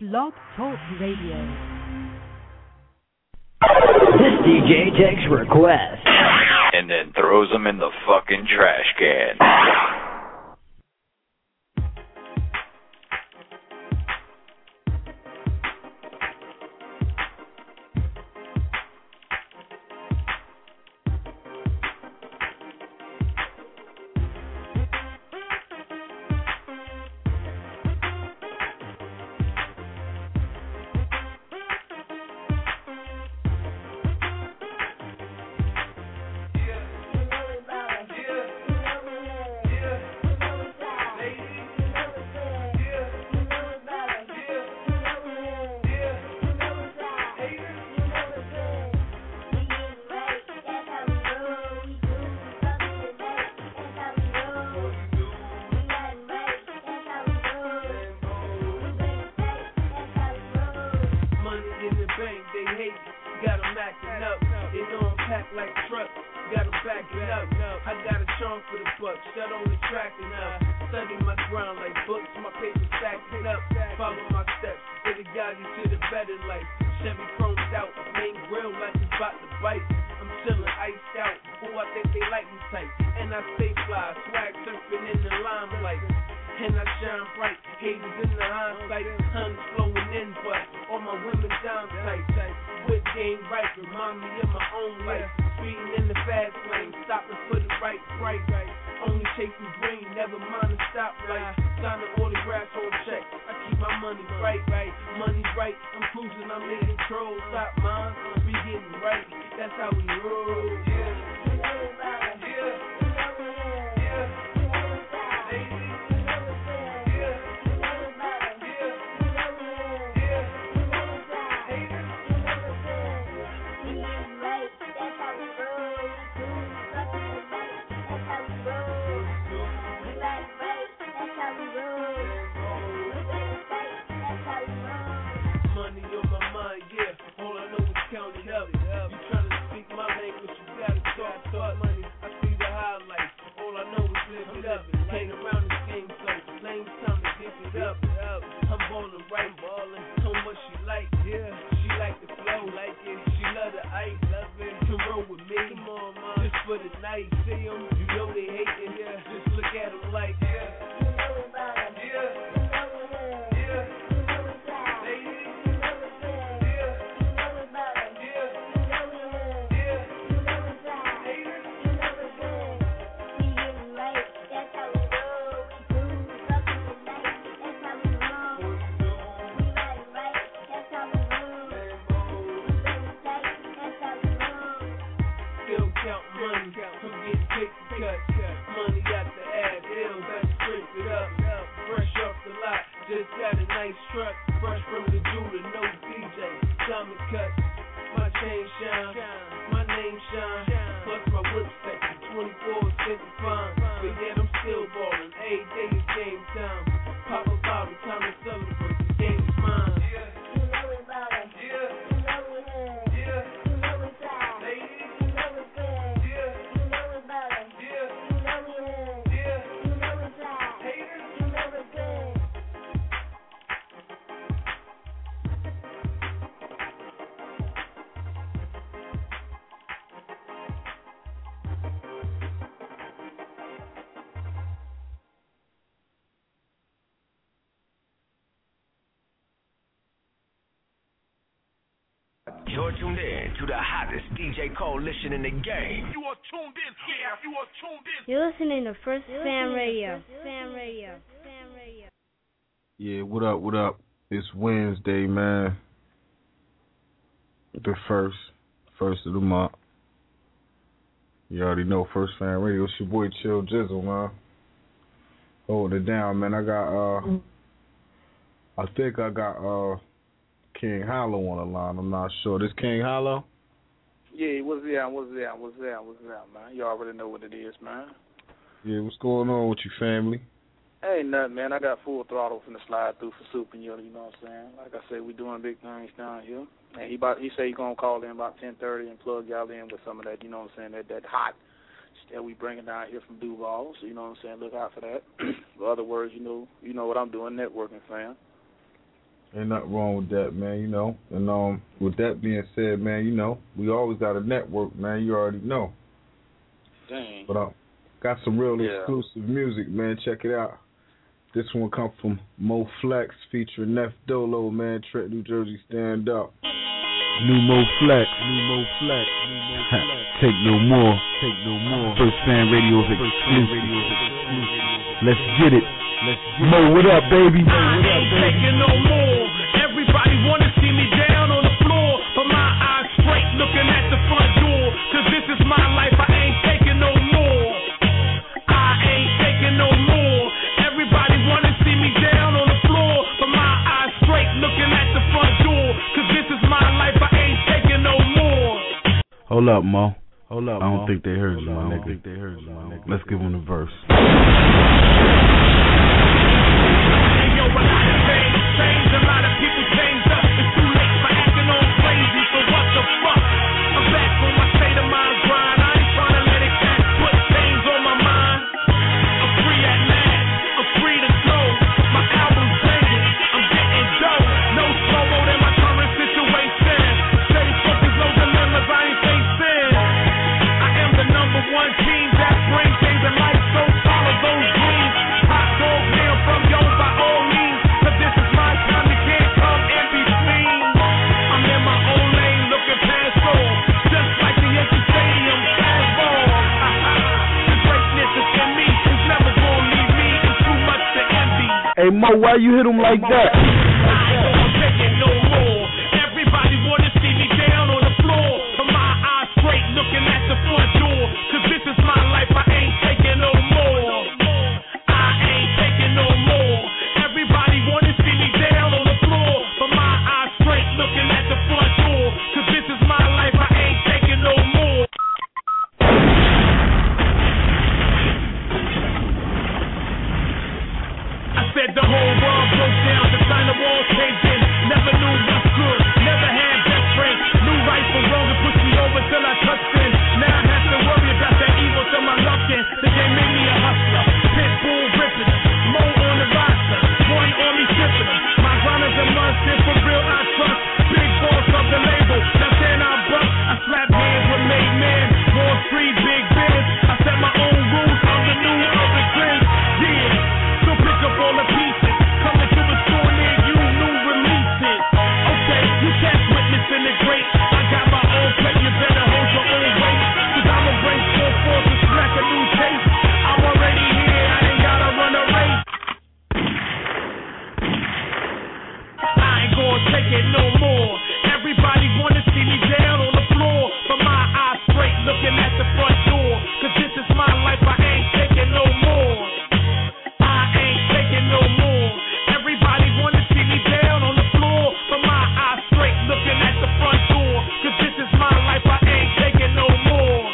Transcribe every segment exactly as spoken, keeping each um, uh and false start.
Blog Talk Radio. This D J takes requests and then throws them in the fucking trash can. You're tuned in to the hottest D J coalition in the game. You are tuned in. Yeah, you are tuned in. You're listening to First Fam Radio. Fam Radio. Fam Radio. Yeah, what up, what up? It's Wednesday, man. The first, first of the month. You already know First Fam Radio. It's your boy Chill Jizzle, man. Holding it down, man. I got, uh, I think I got, uh, King Hollow on the line. I'm not sure. This King Hollow? Yeah, what's that? What's that? What's that? What's that, man? You already know what it is, man. Yeah, what's going on with your family? Ain't nothing, man. I got full throttle from the slide through for Super and you know what I'm saying? Like I said, we doing big things down here. And he about, he say he going to call in about ten thirty and plug y'all in with some of that, you know what I'm saying, that, that hot that we bringing down here from Duval. So, you know what I'm saying, look out for that. In other words, you know, you know what I'm doing, networking, fam. Ain't nothing wrong with that, man, you know. And um, with that being said, man, you know, we always got a network, man. You already know. Dang. But uh, got some real Yeah. exclusive music, man. Check it out. This one comes from Mo Flex featuring Neff Dolo, man. Trent, New Jersey, stand up. New Mo Flex, New Mo Flex, New Mo Flex. Take no more, take no more. First Fan Radio's exclusive. Let's get it. Let's get Mo, what up, baby? I ain't taking no more. Everybody wanna see me down on the floor, but my eyes straight looking at the front door. Cause this is my life, I ain't taking no more. I ain't taking no more. Everybody wanna see me down on the floor, but my eyes straight looking at the front door. Cause this is my life, I ain't taking no more. Hold up, Mo. Hold up, I don't Mo. think they heard Hold you, up, my Mo. nigga. Think they heard you, my nigga. Let's give them the verse. Hey, yo, a lot of things change, a lot of people change up. It's too late for acting all crazy, so what the fuck? I'm back on my state of mind grind. I ain't trying to let it catch, put things on my mind. I'm free at last, I'm free to go. My album's banging, I'm getting dough. No slow-mo than my current situation. Steady focus, no dilemmas, I ain't facing. I am the number one team that brings things in life, so follow those dreams. Hot dog now from yo by all means, cause this is my time, you can't come in between. I'm in my own lane looking past all, just like the Yankee Stadium fastball. The greatness is in me, it's never gonna leave me, it's too much to envy. Hey, Mo, why you hit him like that? I ain't gonna take it no more. Everybody wanna see me down on the floor, but my eyes straight looking at the front door. Cause this is my life, I ain't taking no more. I ain't taking no more. Everybody wanna see me down on the floor, but my eyes straight looking at the front door. Cause this is my life, I ain't taking no more. I said the whole world broke down, the sign the walls caved in. Never knew what's good, never had best friends. Knew right from wrong and pushed me over till I touched in. Now I have to worry about that evil till my luck in. The game made me a hustler, pit bull ripping them. Mo on the roster, one on me shipping them. My grind is a must, and for real I trust. Big boss of the label, that's in I bust. I slap hands with made men, Wall Street, big biz. I set my own rules, I'm the new urban prince. Yeah. So pick up all the pieces, coming to the store near you, new releases. Okay, you catch witnessing the great. I got my own plate, you better hold your own weight. Cause I'ma bring four forces, smack a new taste. I'm already here, I ain't gotta run a race. I ain't gonna take it no more. Everybody wanna see me down on the floor, but my eyes straight looking at the front door. Cause this is my life, I ain't taking no more. I ain't taking no more. Everybody wanna see me down on the floor, but my eyes straight looking at the front door. Cause this is my life, I ain't taking no more.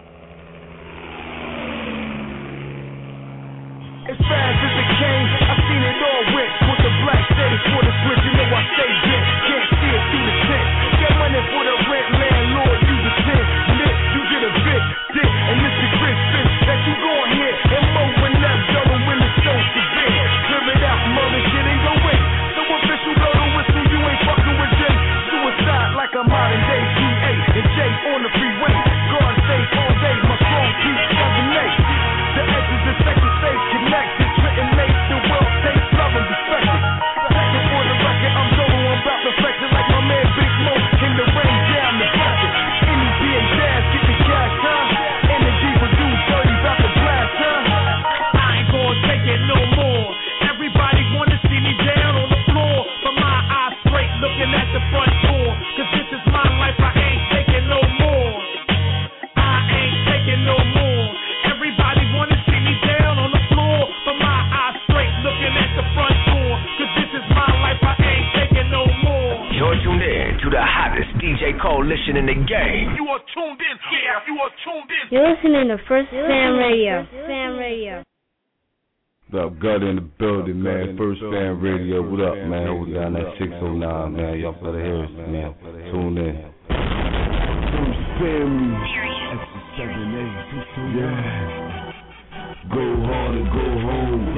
As fast as it came, I seen it all went. With the black shades for the switch, you know I stay bent. Can't see it through the tent. Get money for the rent, landlord, you the ten. Lit, you get a bit, dick, and this is Chris Fish that you gon' hit. And Mo when that double when it's so severe. Clear it out, mother shit ain't go wait. So official blow the whistle, you ain't fucking with Jay. Suicide like a modern day G A and J on the freeway. Guard safe all day, my strong keep resonate. The edges of second safe connected, written late, the world takes love and respect it. Second for the record, I'm solo, I'm about to flex it like my man Big Mo came to rain down the bucket. Any B A jazz, get the cash, huh? Energy produce, dirty, about to blast, huh? I ain't gonna take it no more. Everybody wanna see me down on the floor, but my eyes straight looking at the front door. Cause this is my life, I ain't taking no more. I ain't taking no more. Everybody wanna see me down on the floor, but my eyes straight looking at the front door. Cause this is my life, I ain't taking no more. You're tuned in to the hottest D J coalition in the game. You are tuned in, yeah, you are tuned in. You're listening to First Fan Radio. Fan Radio. What up, Gut in the building, man. First Fan Radio. What up, man? We down at six oh nine, man. Y'all better hear us, man. Tune in. First Fan. Yeah. Go hard and go home.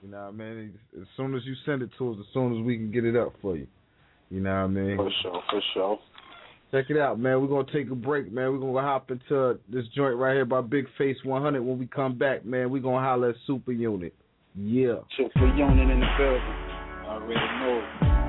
You know what I mean? As soon as you send it to us, as soon as we can get it up for you. You know what I mean? For sure, for sure. Check it out, man. We're going to take a break, man. We're going to hop into this joint right here by Big Face one hundred. When we come back, man, we're going to holler at Super Unit. Yeah. Super Unit in the building. I already know.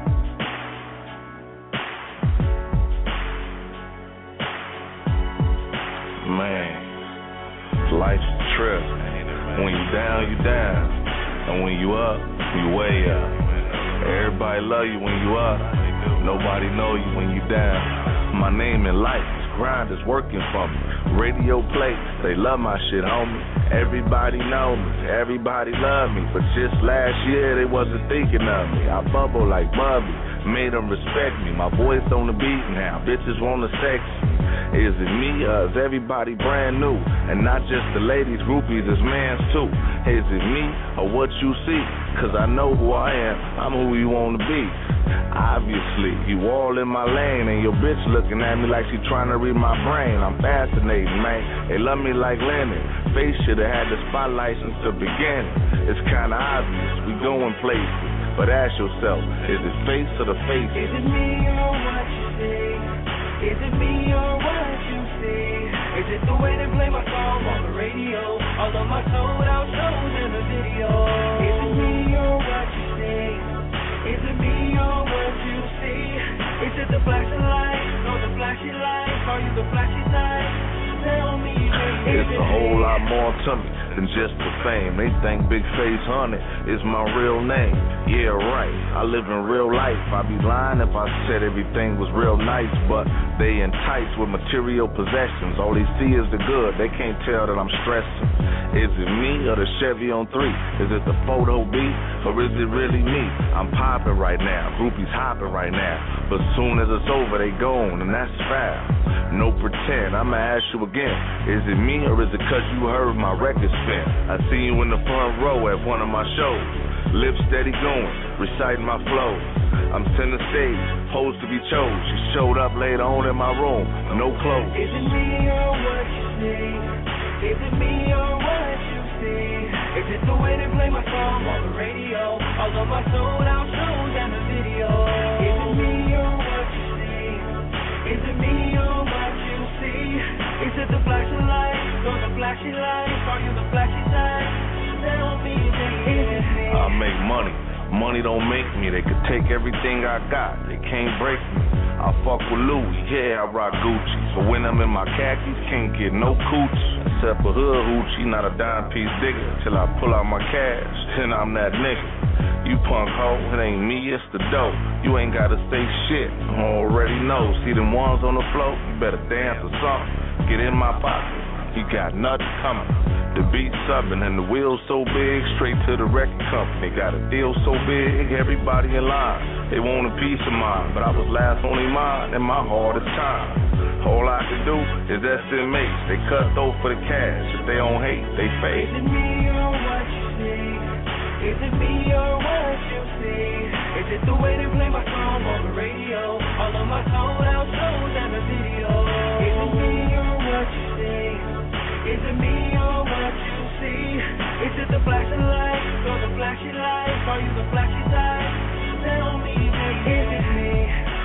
Man, life's a trip. When you down, you down. And when you up, you way up. Everybody love you when you up. Nobody know you when you down. My name in life is grind is working for me. Radio play, they love my shit, homie. Everybody know me, everybody love me. But just last year they wasn't thinking of me. I bubble like Bubby, made them respect me. My voice on the beat now, bitches wanna sex me. Is it me or is everybody brand new? And not just the ladies, groupies, it's mans too. Is it me or what you see? Cause I know who I am, I'm who you wanna be. Obviously, you all in my lane, and your bitch looking at me like she trying to read my brain. I'm fascinating, man. They love me like Lennon. Face shoulda had the spotlight since the beginning. It's kinda obvious, we going places. But ask yourself, is it face or the face? Is it me or what you see? Is it me or what you see? Is it the way they play my song on the radio? All of my sold out shows in the video. Is it me or what you see? Is it me or what you see? Is it the flashing lights or the flashy lights? Are you the flashy lights? Tell me, baby. It's a whole lot more to me than just the fame. They think Big Face one hundred is my real name. Yeah, right. I live in real life. I'd be lying if I said everything was real nice, but they enticed with material possessions. All they see is the good. They can't tell that I'm stressing. Is it me or the Chevy on three? Is it the photo beat or is it really me? I'm popping right now. Groupies hopping right now. But soon as it's over, they gone, and that's foul. No pretend. I'ma ask you again. Is it me or is it cause you heard my record spin? I see you in the front row at one of my shows. Lips steady going, reciting my flows. I'm center stage, posed to be chose. She showed up later on in my room, no clothes. Is it me or what you see? Is it me or what you see? Is it the way they play my song on the radio? All of my sold out shows and the video. Is it me or what you see? Is it me or what you see? Is it the flashing lights or the flashy lights? Are you the flashy lights? Tell me, baby. Is it me? I make money. Money don't make me. They could take everything I got. They can't break me. I fuck with Louis. Yeah, I rock Gucci. So when I'm in my khakis, can't get no coochie. Except for hood hoochie, not a dime piece digger. Till I pull out my cash, then I'm that nigga. You punk hoe, it ain't me, it's the dope. You ain't gotta say shit, I already know. See them ones on the floor, you better dance or something. Get in my pocket. You got nothing coming. The beat subbing and the wheels so big, straight to the record company. Got a deal so big, everybody in line. They want a piece of mine, but I was last on their mind in my hardest time. All I can do is estimate. They cut though for the cash. If they don't hate, they fade. Is it me or what you see? Is it me or what you see? Is it the way they play my song on the radio? All of my sold out shows and the video. Is it me or what you see? Is it me or what you see? Is it the flashing lights or the flashy lights? Are you the flashy lights? Tell me, baby, is it me?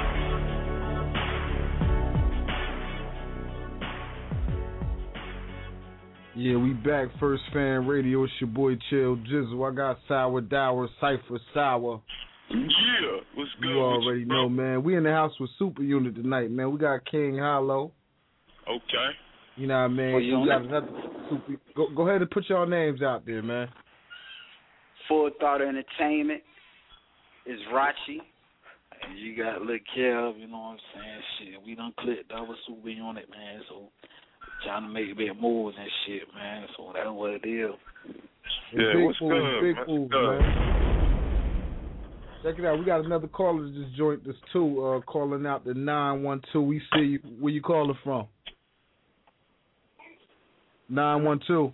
Yeah, we back. First Fan Radio. It's your boy Chill Jizzle. I got Sour Dower, Cypher Sour. Yeah, what's good? You already you, know, man. We in the house with Super Unit tonight, man. We got King Hollow. Okay. You know what I mean? Well, we got another super. Go, go ahead and put y'all names out there, man. Full Thought Entertainment is Rachi. And you got Lil Kev, you know what I'm saying? Shit, we done clicked our Super Unit, man, so trying to make big moves and shit, man. So that's what it is. Yeah, big what's moves, good, big man? moves, Good. man. Check it out. We got another caller that just joined us, too, uh, calling out the nine one two. We see you. Where you calling from? nine one two.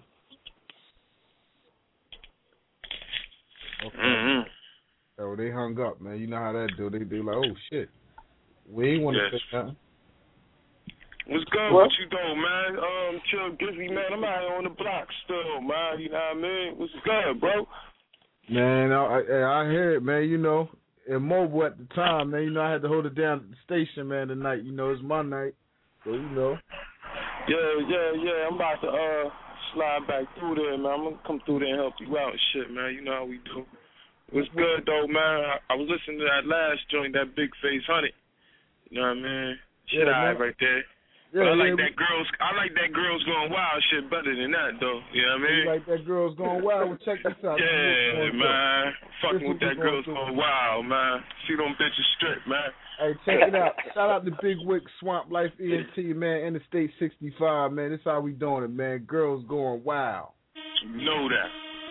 Okay. Mm-hmm. Oh, they hung up, man. You know how that do. They be like, oh, shit. We ain't want to Yes. say nothing. What's good? What? What you doing, man? Um, Chill Gizzy, man. I'm out here on the block still, man. You know what I mean? What's good, bro? Man, I, I I hear it, man. You know, in Mobile at the time, man. You know, I had to hold it down at the station, man. Tonight, you know, it's my night, so you know. Yeah, yeah, yeah. I'm about to uh slide back through there, man. I'm gonna come through there and help you out and shit, man. You know how we do. It was good though, man. I, I was listening to that last joint, that Big Face Honey. You know what I mean? Shit, Yeah, alright man. right there. Yeah, but I like yeah, that girls. I like that girls going wild shit better than that though. You know what I mean? You like that girl's going wild? Well, check this out. Yeah, man. Fucking This with is that what girls we're going wild, man. See them bitches strip, man. Hey, check it out. Shout out to Big Wick Swamp Life E N T, man. Interstate sixty-five, man. This how we doing it, man. Girls going wild. You know that.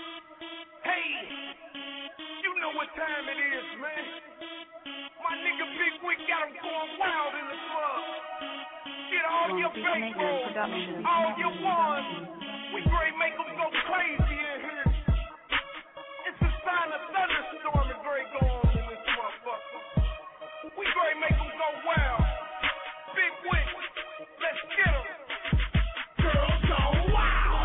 Hey, you know what time it is, man. My nigga Big Wick got him going wild in the club. Get all your bankrolls, all your ones. We great make them go crazy in here. It's a sign of thunderstorm and great go on in this motherfucker. We great make them go wild. Big Wick, let's get them. Girls go wild.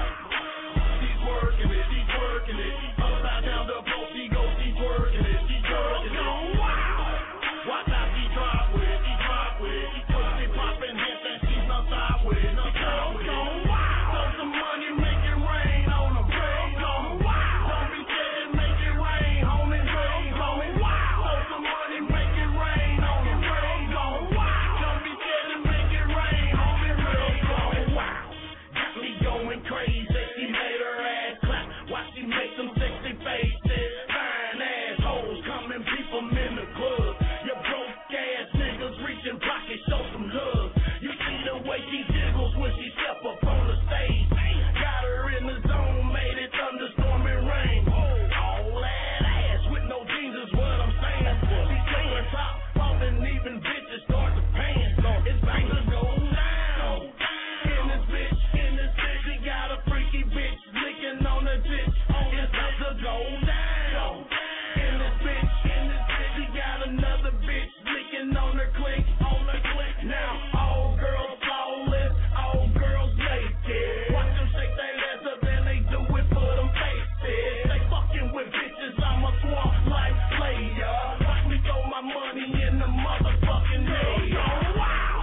She's working it, she's working it. Upside down the pole, she goes, she's working it, she's working it. Girls go wild. Watch how she drop with it, she drop with it. She pussy popping hands and she's not side with it. Girls go wild. Throw some money, make it rain on them. Girls go wild. Don't be scared, make it rain, homie. Girls go wild. Throw some money, make it rain on them. Girls go wild. Don't be scared, make it rain, homie. Girls go wild. Got me going crazy. She made her ass clap. Watch she make some sexy faces. Fine ass hoes coming, people in the club. Your broke ass niggas reaching pockets, show some love. You see the way she jiggles when she step up on the stage. Got her in the zone, made it thunderstorm and rain. All that ass with no jeans is what I'm saying. She singing top, falling, even bitches start to pan. It's about to go down. In this bitch, in this bitch, she got a freaky bitch licking on the tip. It's about to go down. In this bitch, in this bitch, she got another bitch licking on her click, on her click. Now all girls flawless, all girls naked. Watch them shake their ass up and they do it for them faces. They fucking with bitches, I'm a swamp like player. Watch me throw my money in the motherfucking air. Wow.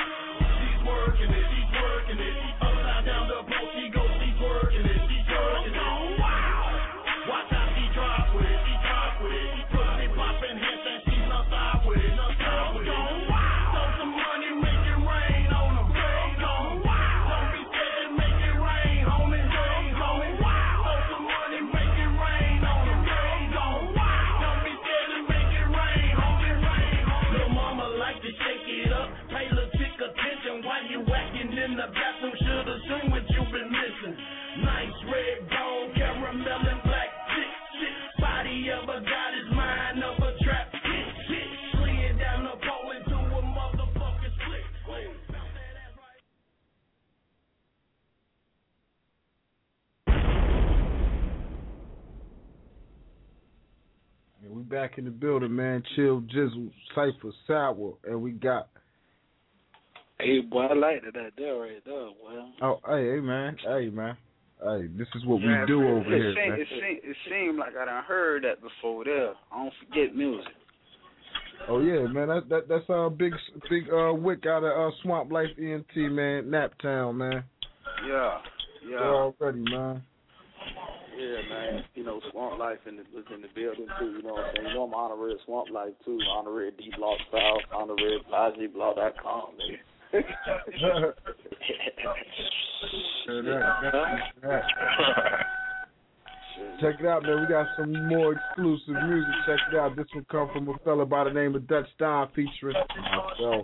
She's working it, she's working it. Upside down the pole, she goes, she's working it, she's working it. Wow. Watch how she drop with it, she drop with it. She pussy popping hands and she's not side with it, not side with it. Throw some money, make it rain on them. Go wild. Don't be scared, make it rain, homie. Go wild. Throw some money, make it rain on them. Go wild. Don't be scared to make it rain, homie. Little mama like to shake it up. Pay little chick attention while you whacking in the bathroom. Should've seen what you've been missing. Nice red bone, caramel and black chick shit. Body of a goddess, mind of a trap hit shit. Slid down the pole into a motherfucking split. Yeah, we back in the building, man. Chill, Jizzle, Cypher, Sour, and we got. Hey, boy, I like that that there right there, boy. Oh, hey, hey, man, hey, man, hey. This is what Man, we do it over here, seem, man. It seemed, it seemed like I done heard that before there. I don't forget music. Oh yeah, man. That that that's uh big big uh Wick out of uh Swamp Life E N T, man. Naptown, man. Yeah, yeah. They're already, man. Yeah, man. You know, Swamp Life in the, was in the building too. You know what I'm saying? You know I'm honorary Swamp Life too. Honorary D Block Style, honorary Blasi Block dot com, man. Check it out, man. We got some more exclusive music. Check it out. This one come from a fella by the name of Dutch Don featuring myself.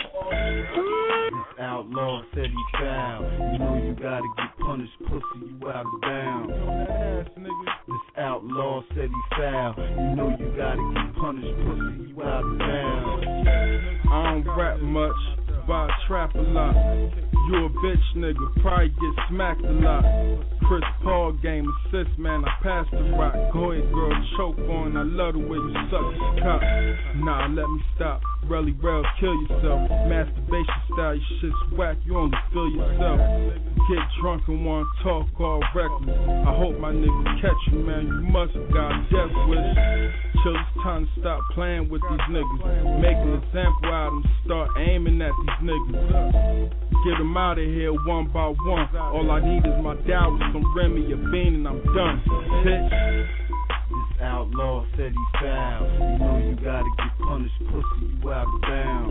This outlaw said he foul. You know you gotta get punished, pussy, you out of bounds. This outlaw said he foul. You know you gotta get punished, pussy, you out of bounds. I don't rap much, by a trap a lot. You a bitch nigga, probably get smacked a lot. Chris Paul game assist, man, I passed the rock. Go ahead, girl, choke on, I love the way you suck this cock. Nah, let me stop, really real, kill yourself. Masturbation style, your shit's whack, you only feel yourself. Get drunk and wanna talk all reckless. I hope my niggas catch you, man, you must have got a death wish. Chill, it's time to stop playing with these niggas. Make an example out of them, start aiming at these niggas. Get them out of here one by one. All I need is my dial with some Remy or Bean and I'm done, bitch. This outlaw said he foul. You know you gotta get punished, pussy, you out of bounds.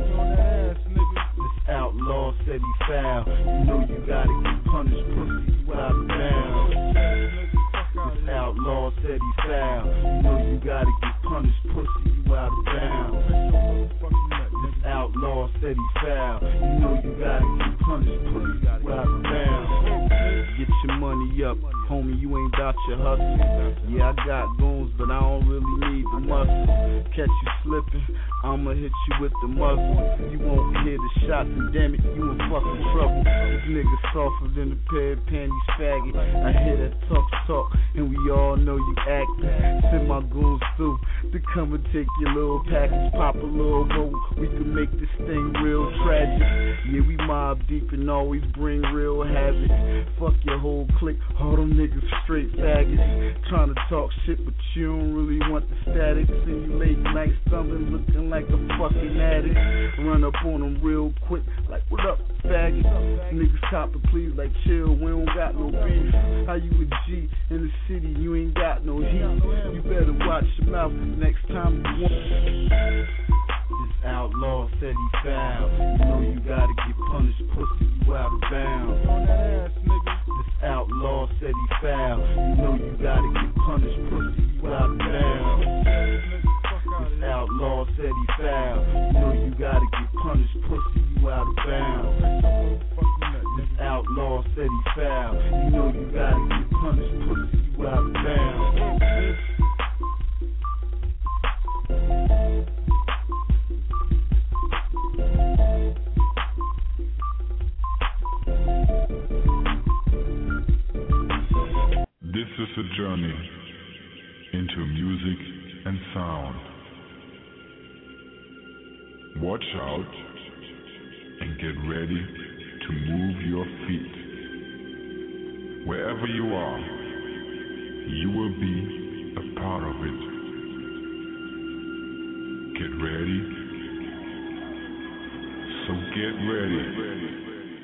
This outlaw said he foul. You know you gotta get punished, pussy, you out of bounds. This outlaw said he foul. You know you gotta get punished, pussy, you out of bounds. This outlaw said he foul. You know you gotta get punished, pussy, you out of bounds. Get your money up, homie, you ain't about your hustle. Yeah, I got goons, but I don't really need the muscle. Catch you slipping, I'ma hit you with the muzzle. You won't hear the shots, and damn it, you in fucking trouble. This nigga softer than a pair of panties, faggot. I hear that tough talk, and we all know you acting. Send my goons through to come and take your little package, pop a little roll. We can make this thing real tragic. Yeah, we mob deep and always bring real havoc. Fuck your whole clique, all them niggas straight faggots. Trying to talk shit, but you don't really want the static. Send you late night stumbling, looking like a fucking addict. Run up on them real quick, like what up, faggot? Niggas copping, please, like chill, we don't got no beef. How you a G in the city, you ain't got no heat. You better watch your mouth next time you want. This outlaw said he foul. You know you gotta get punished, pussy, you out of bounds. This outlaw said he foul. You know you gotta get punished, pussy, you out of bounds. This outlaw said he foul. You know you gotta get punished, pussy, you out of bounds. This outlaw said he foul. You know you gotta get punished, pussy, you out of bounds. This is a journey into music and sound. Watch out and get ready to move your feet. Wherever you are, you will be a part of it. Get ready. So get ready.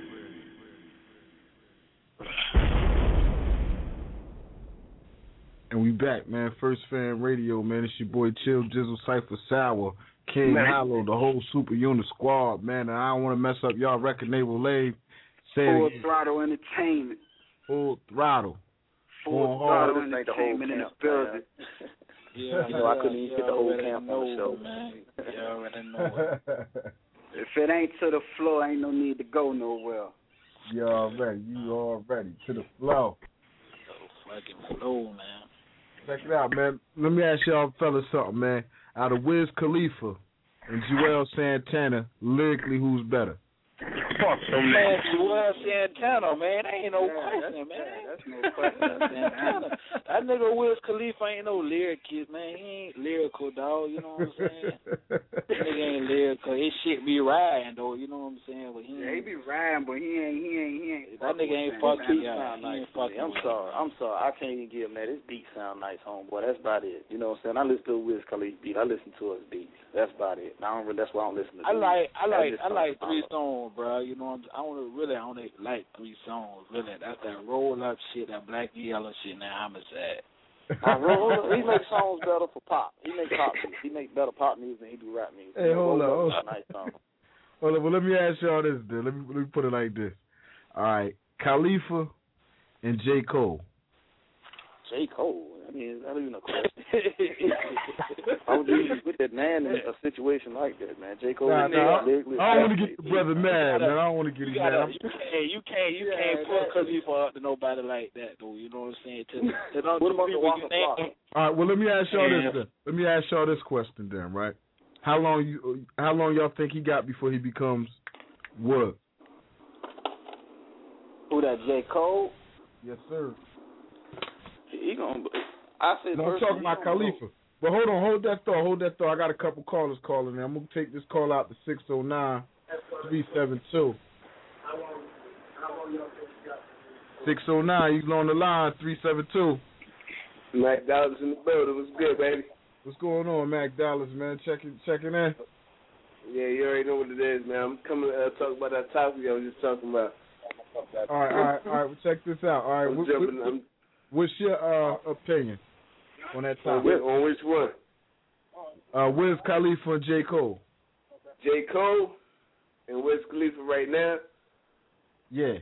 And we back, man. First Fan Radio, man. It's your boy Chill Jizzle, Cypher Sour, King man. Hollow, the whole Super Unit squad, man. And I don't want to mess up y'all record label, Lave. Full Throttle Entertainment. Full Throttle. Full Throttle Entertainment in the building. Yeah, you know, I couldn't even get the whole camp on the show. Man. You already know it. If it ain't to the floor, ain't no need to go nowhere. You already, you already to the floor. So fucking flow, man. Check it out, man. Let me ask y'all fellas something, man. Out of Wiz Khalifa and Joel Santana, lyrically, who's better? Fuck man, Joel Santana, man. That ain't no yeah, question, that's, man. That's no question. Santana. That nigga Wiz Khalifa ain't no lyricist, man. He ain't lyrical, dog. You know what I'm saying? That nigga ain't lyrical. His shit be riding, though. You know what I'm saying? But he, yeah, he be riding, but he ain't. He ain't. He ain't. That nigga ain't fucking. Yeah, he nice. ain't fucking. I'm sorry. I'm sorry. I can't even give him that. His beats sound nice, homeboy. That's about it. You know what I'm saying? I listen to Wiz Khalifa beat. I listen to his beats. That's about it. I don't. That's why I don't listen to. I like. I like. I like three songs, bro. You know, I only really I only like three songs. Really, that's that roll up shit, that black and yellow shit. Now I'm sad. I roll, he makes songs better for pop. He makes pop music. He makes better pop music than he do rap music. Hey, hold on. Hold on. Nice song. Hold on. Well, let me ask y'all this. Then let me let me put it like this. All right, Khalifa and J. Cole. J. Cole. I mean, I don't even know. I would usually put that man in a situation like that, man. J. Cole. Nah, is nah, lyrically, I don't want to get the brother mad, man. I don't want to get him mad. You can't, you can't, you can't put Khalifa up to nobody like that, though. You know what I'm saying? To, to don't what do about the people Walker you think. Flock? All right. Well, let me ask y'all Yeah. this. Then. Let me ask y'all this question, then. Right? How long you? How long y'all think he got before he becomes What? Who that? J. Cole? Yes, sir. He gonna. I said. No, I'm talking about Khalifa. But hold on, hold that thought, hold that thought. I got a couple callers calling in. I'm gonna take this call out to six oh nine, three seven two. six oh nine, you on the line, three seven two. Mac Dallas in the building. What's good, baby? What's going on, Mac Dallas, man? Checking checking in? Yeah, you already know what it is, man. I'm coming to uh, talk about that topic I was just talking about. All right, all right, all right. Well, check this out. All right, I'm what, jumping, what, I'm, what's your uh, opinion on that on, topic? which, on which one? Uh, Wiz Khalifa and J. Cole. J. Cole and Wiz Khalifa right now? Yeah.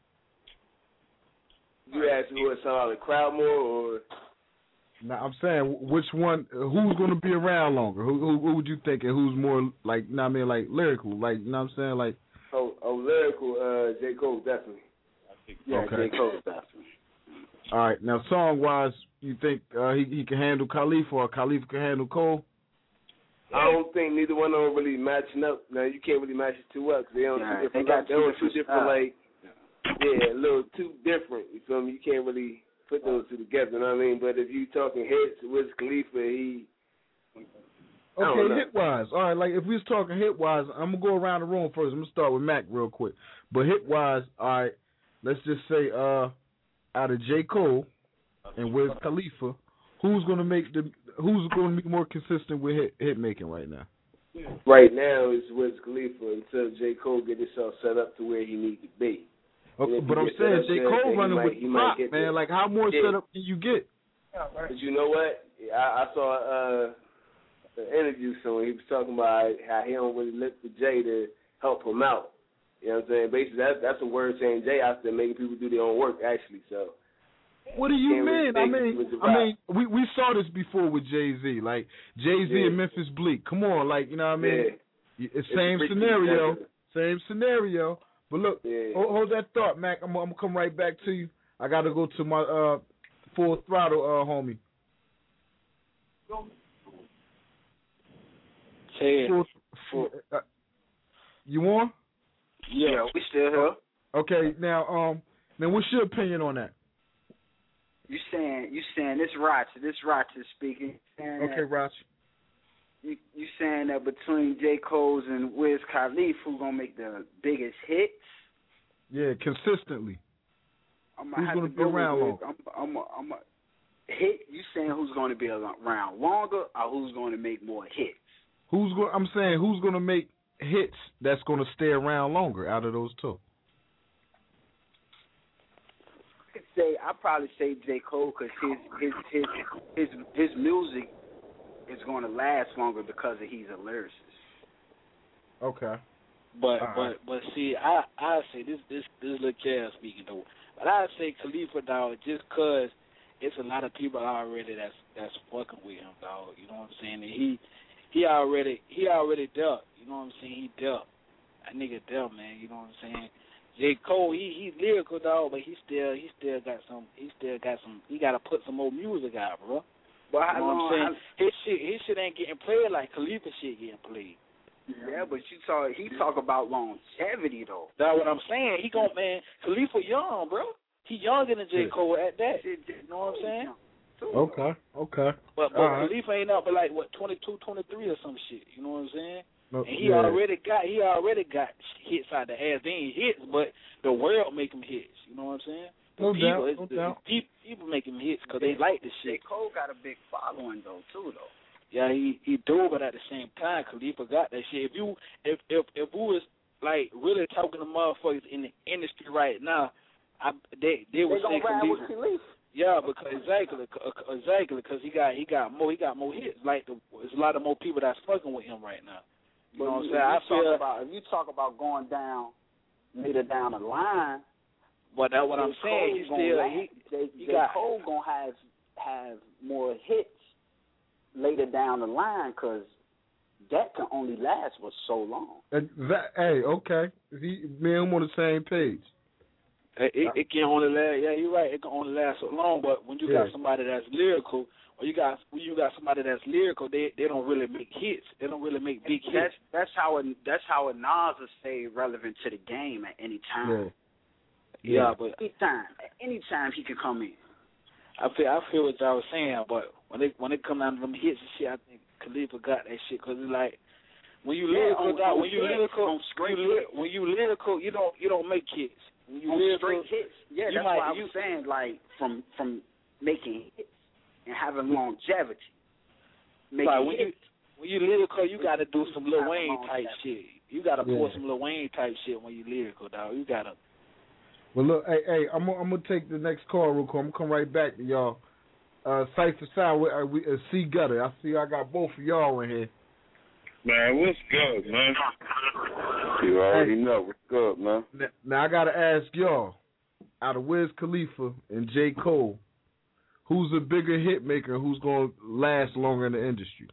You asked me what song, the crowd more or? Now I'm saying which one? Who's going to be around longer? Who, who who would you think? And who's more like? You know what I mean, like lyrical? Like you know what I'm saying? Like oh, oh lyrical. Uh, J. Cole definitely. Yeah, okay. J. Cole definitely. All right. Now song wise, you think uh, he he can handle Khalifa or Khalifa can handle Cole? I don't think neither one of them really matching up. Now you can't really match it too well because they don't Yeah, two different. they got They two on two different different styles. like yeah, a little too different. You feel me? You can't really put those two together. You know what I mean? But if you talking hits, Wiz Khalifa, he. Okay, hit wise. All right, like if we was talking hit wise, I'm gonna go around the room first. I'm gonna start with Mac real quick. But hit wise, all right, let's just say uh, out of J. Cole and Wiz Khalifa, who's gonna make the who's gonna be more consistent with hit, hit making right now? Right now it's Wiz Khalifa until J. Cole get himself set up to where he needs to be. Okay, but I'm saying J. Cole running with the clock, man. There. Like how more yeah. set up can you get? But you know what? I, I saw uh, an interview somewhere. He was talking about how he don't really look for Jay to help him out. You know what I'm saying? Basically, that's that's a word saying Jay out there making people do their own work. Actually, so. What do you mean? Really I mean, I mean, we we saw this before with Jay Z, like Jay Z yeah. and Memphis Bleak. Come on, like you know what I mean? Yeah. It's same it's scenario, together. same scenario. But look, yeah. hold, hold that thought, Mac. I'm, I'm gonna come right back to you. I gotta go to my uh full throttle, uh, homie. Hey. Full, full, uh, you on? Yeah, we still here. Okay, now um, now what's your opinion on that? You saying you saying this Roger, this Roger speaking. Saying Okay, that, Roger. You you saying that between J. Cole's and Wiz Khalifa, who gonna make the biggest hits? Yeah, consistently. I'm who's gonna gonna be around with, long? I'm I'm a, I'm a hit. You saying who's gonna be around longer, or who's gonna make more hits? Who's going? I'm saying who's gonna make hits that's gonna stay around longer out of those two? I could say I probably say J. Cole because his his his his his music is going to last longer because of he's a lyricist. Okay. But All but right. but see, I I say this this this little cat speaking though. But I say Khalifa dog just cause it's a lot of people already that's that's fucking with him dog. You know what I'm saying? And he he already he already dealt. You know what I'm saying? He dealt. That nigga dealt, man. You know what I'm saying? J. Cole, he he lyrical dog, but he still he still got some he still got some he got to put some more music out, bro. But you how know what I'm long? saying? How, his shit his shit ain't getting played like Khalifa shit getting played. Yeah, but you talk. He talk about longevity though. That's what I'm saying. He gon' man Khalifa young, bro. He younger than J. Cole at that. You know what I'm saying? Okay. Okay. But, but All right. Khalifa ain't up but like what twenty-two, twenty-three or some shit. You know what I'm saying? No, and he yeah. already got he already got hits out the ass. They ain't hits, but the world make him hits. You know what I'm saying? The No people, doubt, it's no the, doubt. the people, people make him hits because they like the shit. J. Cole got a big following though too though. Yeah, he he do, but at the same time, Khalifa got that shit. If you if if if we was like really talking to motherfuckers in the industry right now, I they they would They say gonna ride with Khalifa. Khalifa. Yeah, because exactly, exactly, because he got he got more he got more hits. Like the, there's a lot of more people that's fucking with him right now. You know what I'm saying? I talk feel about if you talk about going down later down the line. But that's what J. I'm saying. He Cole still gonna he J. he J. got Cole gonna have have more hits later down the line because that can only last for so long. And that, hey, okay. He, me and him on the same page. It, it, it can only last. Yeah, you're right. It can only last so long. But when you yeah. got somebody that's lyrical, or you got when you got somebody that's lyrical, they they don't really make hits. They don't really make big that's, hits. That's how it, that's how a Nas will stay relevant to the game at any time. Yeah, yeah, yeah but anytime, at any time he can come in. I feel I feel what y'all was saying, but when they when they come down to them hits and shit, I think Khalifa got that shit because it's like when you yeah, lyrical, on, dog, on when you hits, lyrical, when you, when you lyrical, you don't you don't make hits. When you on lyrical, straight hits, yeah, that's might, why I you, was saying like from from making hits and having longevity. Making like when hits. you when you lyrical, you got to do some Lil Wayne type shit. You got to yeah. pour some Lil Wayne type shit when you lyrical, dog. You got to. Well, look, hey, hey, I'm gonna I'm gonna take the next call real quick. I'm gonna come right back to y'all. Uh, Cypher Sound with uh, we, uh, C Gutter. I see I got both of y'all in here. Man, what's good, man? You already hey, know what's good, man. Now, now I gotta ask y'all, out of Wiz Khalifa and J. Cole, who's a bigger hit maker and who's gonna last longer in the industry?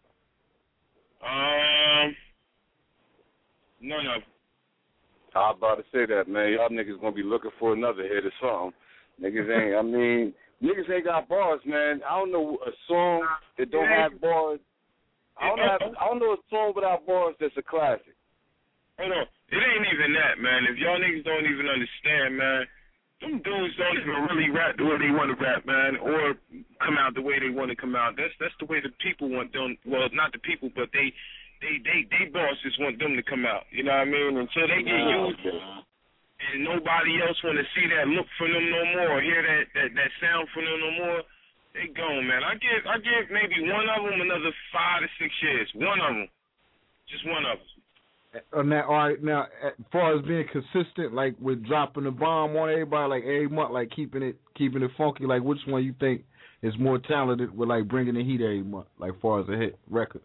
Um, none of them. I was about to say that, man. Y'all niggas gonna be looking for another hit or something. Niggas ain't. I mean, niggas ain't got bars, man. I don't know a song that don't have bars. I don't have. I don't know a song without bars that's a classic. Hold on. It ain't even that, man. If y'all niggas don't even understand, man, them dudes don't even really rap the way they want to rap, man, or come out the way they want to come out. That's that's the way the people want them. Well, not the people, but they, they, they, they bosses want them to come out. You know what I mean? Until they get used, and nobody else want to see that look from them no more, hear that, that, that sound from them no more. They gone, man. I give I give maybe one of them another five to six years. One of them, just one of them. Uh, now, all right, now, as far as being consistent, like with dropping the bomb on everybody, like every month, like keeping it, keeping it funky, like which one you think is more talented with like bringing the heat every month, like as far as a hit record?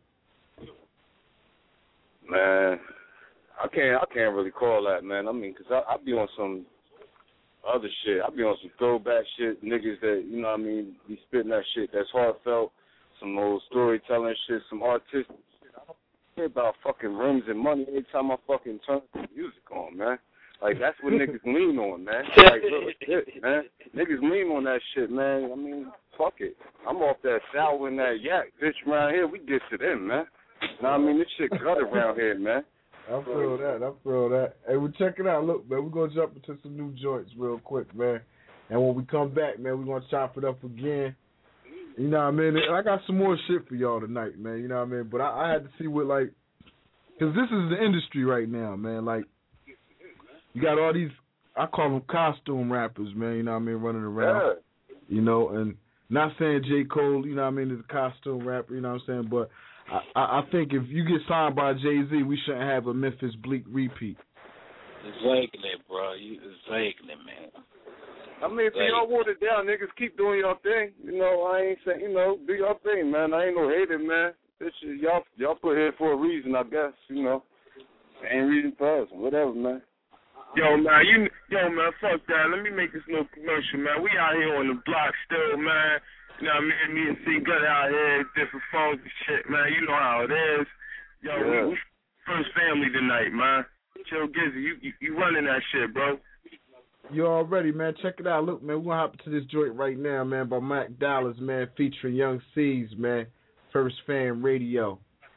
Man, I can't, I can't really call that, man. I mean, cause I, I be on some other shit. I be on some throwback shit, niggas that, you know what I mean, be spitting that shit that's heartfelt, some old storytelling shit, some artistic shit. I don't care about fucking rims and money every time I fucking turn the music on, man. Like, that's what niggas lean on, man. Like, real shit, man. Niggas lean on that shit, man. I mean, fuck it. I'm off that sour and that yak. Bitch, around here, we get to them, man. You know what I mean? This shit gut around here, man. I feel that. I feel that. Hey, well, check it out. Look, man, we're going to jump into some new joints real quick, man. And when we come back, man, we're going to chop it up again. You know what I mean? And I got some more shit for y'all tonight, man. You know what I mean? But I, I had to see what, like, because this is the industry right now, man. Like, you got all these, I call them costume rappers, man, you know what I mean, running around. Yeah. You know, and not saying J. Cole, you know what I mean, is a costume rapper, you know what I'm saying, but I, I think if you get signed by Jay-Z, we shouldn't have a Memphis Bleak repeat. Exactly, bro. You, exactly, man. I mean, if y'all want it down, niggas keep doing your thing. You know, I ain't saying, you know, do your thing, man. I ain't no hater, man. This shit, y'all, y'all put here for a reason, I guess, you know. Ain't reason for us, whatever, man. Yo, man, you, yo, man, fuck that. Let me make this little commercial, man. We out here on the block still, man. You know what I mean? Me and C Gut out here, different phones and shit, man. You know how it is. Yo, yeah. we, we first family tonight, man. Chill Gizzy, you, you you running that shit, bro. You already, man. Check it out. Look, man, we're going to hop into this joint right now, man, by Mac Dollars, man, featuring Young C's, man. First Fan Radio.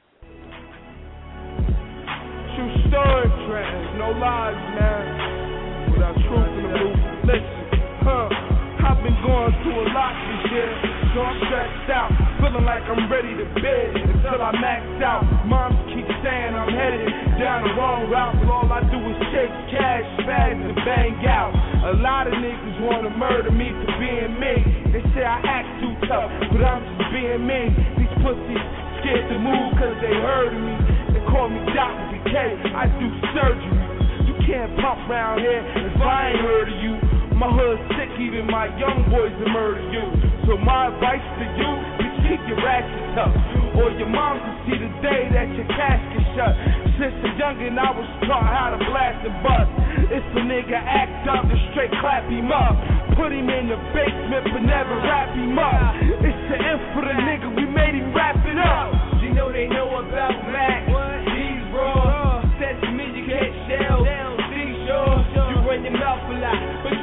True story, friends. No lies, man. Without truth in the booth. Listen, huh. I've been going through a lot this year, so I'm stressed out, feeling like I'm ready to bed until I max out. Moms keep saying I'm headed down the wrong route, but all I do is chase cash, bags, and bang out. A lot of niggas wanna murder me for being me. They say I act too tough, but I'm just being me. These pussies scared to move cause they heard of me. They call me Doctor B K, I do surgery. You can't pump around here if I ain't heard of you. My hood's sick, even my young boys will murder you. So my advice to you is keep your ratchet up, or your mom can see the day that your casket shut. Since a youngin' I was taught how to blast and bust. If a nigga act up, then straight clap him up. Put him in the basement, but never wrap him up. It's the end for the nigga, we made him wrap it up. You know they know about Mac. He's raw. Said to me you can't shell. These yours, you run your mouth a lot. But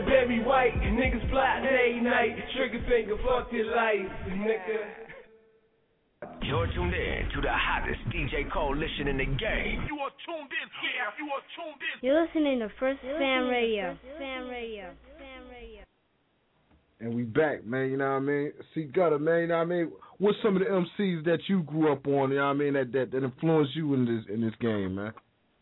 that baby white. Niggas fly day night. Trigger finger, fuck your life, nigga. You're tuned in to the hottest D J coalition in the game. You are tuned in. Yeah, you are tuned in. You're listening to First Fam Radio. Fam Radio. Fam Radio. And we back, man, you know what I mean? See, Gutter, man, you know what I mean? What's some of the M Cs that you grew up on, you know what I mean, that, that, that influenced you in this in this game, man?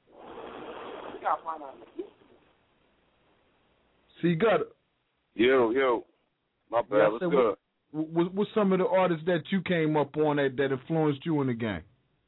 See, Gutter. Yo, yo. My bad, Yeah, what's said, good? What, what, what's some of the artists that you came up on that, that influenced you in the game?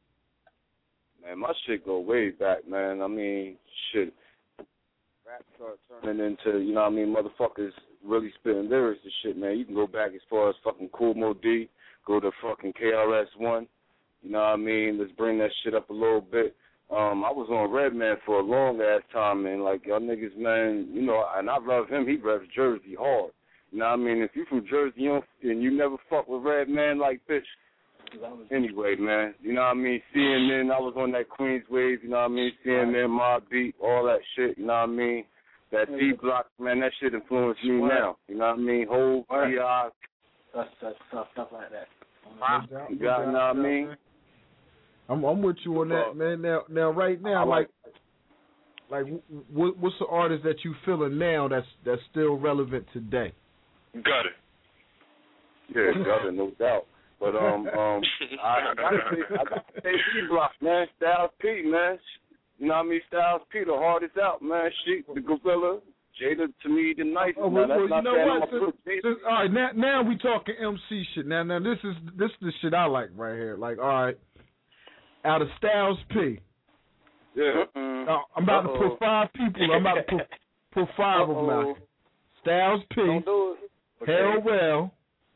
Man, my shit go way back, man. I mean, shit. Rap started turning into, you know what I mean, motherfuckers really spitting lyrics and shit, man. You can go back as far as fucking Cool Mo D, go to fucking K R S One. You know what I mean? Let's bring that shit up a little bit. Um, I was on Redman for a long ass time, man. Like, y'all niggas, man, you know, and I love him. He reps Jersey hard. You know what I mean? If you from Jersey you don't, and you never fuck with Redman, like, bitch. Anyway, man, you know what I mean? C N N, I was on that Queens wave, you know what I mean? C N N, Mob Deep, all that shit, you know what I mean? That D Block, man, that shit influenced me now. You know what I mean? Whole T I Stuff, stuff, stuff, stuff like that. You got, you know what I mean? I'm I'm with you on that, man. Now, now, right now, like, like, what, what's the artist that you feeling now that's that's still relevant today? Gutter. Yeah, Gutter, no doubt. But um um, I, I gotta say, I gotta say D Block, man. Styles P, man. You know what I mean? Styles P, the hardest out, man. Sheep, the Gorilla, Jada, to me, the nicest. Oh, well, man. That's well, not you know saying what? I'm gonna put Since- since- all right, now now we talking M C shit. Now now this is this is the shit I like right here. Like, all right, out of Styles P, yeah, now, I'm about Uh-oh. to put five people. I'm about to put put five of them out. Styles P, Don't do it. Hell Well,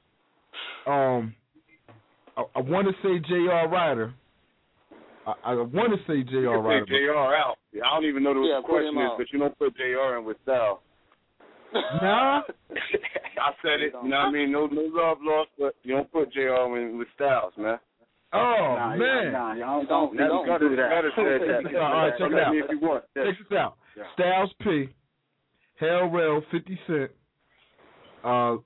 um, I, I want to say J R. Ryder. I, I want to say J R. You can Ryder. take J R out. Yeah, I don't even know what Yeah, the put question him is, out. but you don't put J R in with Style. Nah. I said it. You know what I mean? No, no love lost, but you don't put J R in with Styles, man. Oh Nah, man. Nah, y'all don't, That's don't gotta, do that. gotta say that. All right, check it out. Me if you want. Check this out. Yeah. Styles P, Hell Well, fifty Cent. Uh,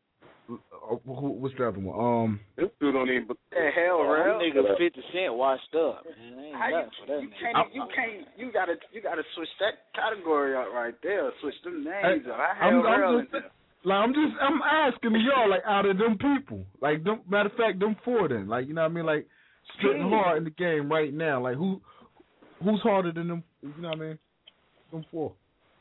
who, what's the other one? Um, This dude don't even. Yeah, hell, Oh, real. nigga, Nigga, fifty Cent washed up. Man, ain't How you, nothing for that you nigga. can't, you can't, you gotta, you gotta switch that category up right there. Switch them names up. I I'm, held I'm real in just, there. like, I'm just, I'm asking y'all, like, out of them people, like, them, matter of fact, them four, then, like, you know what I mean, like, spitting hard in the game right now, like, who, who's harder than them? You know what I mean? Them four.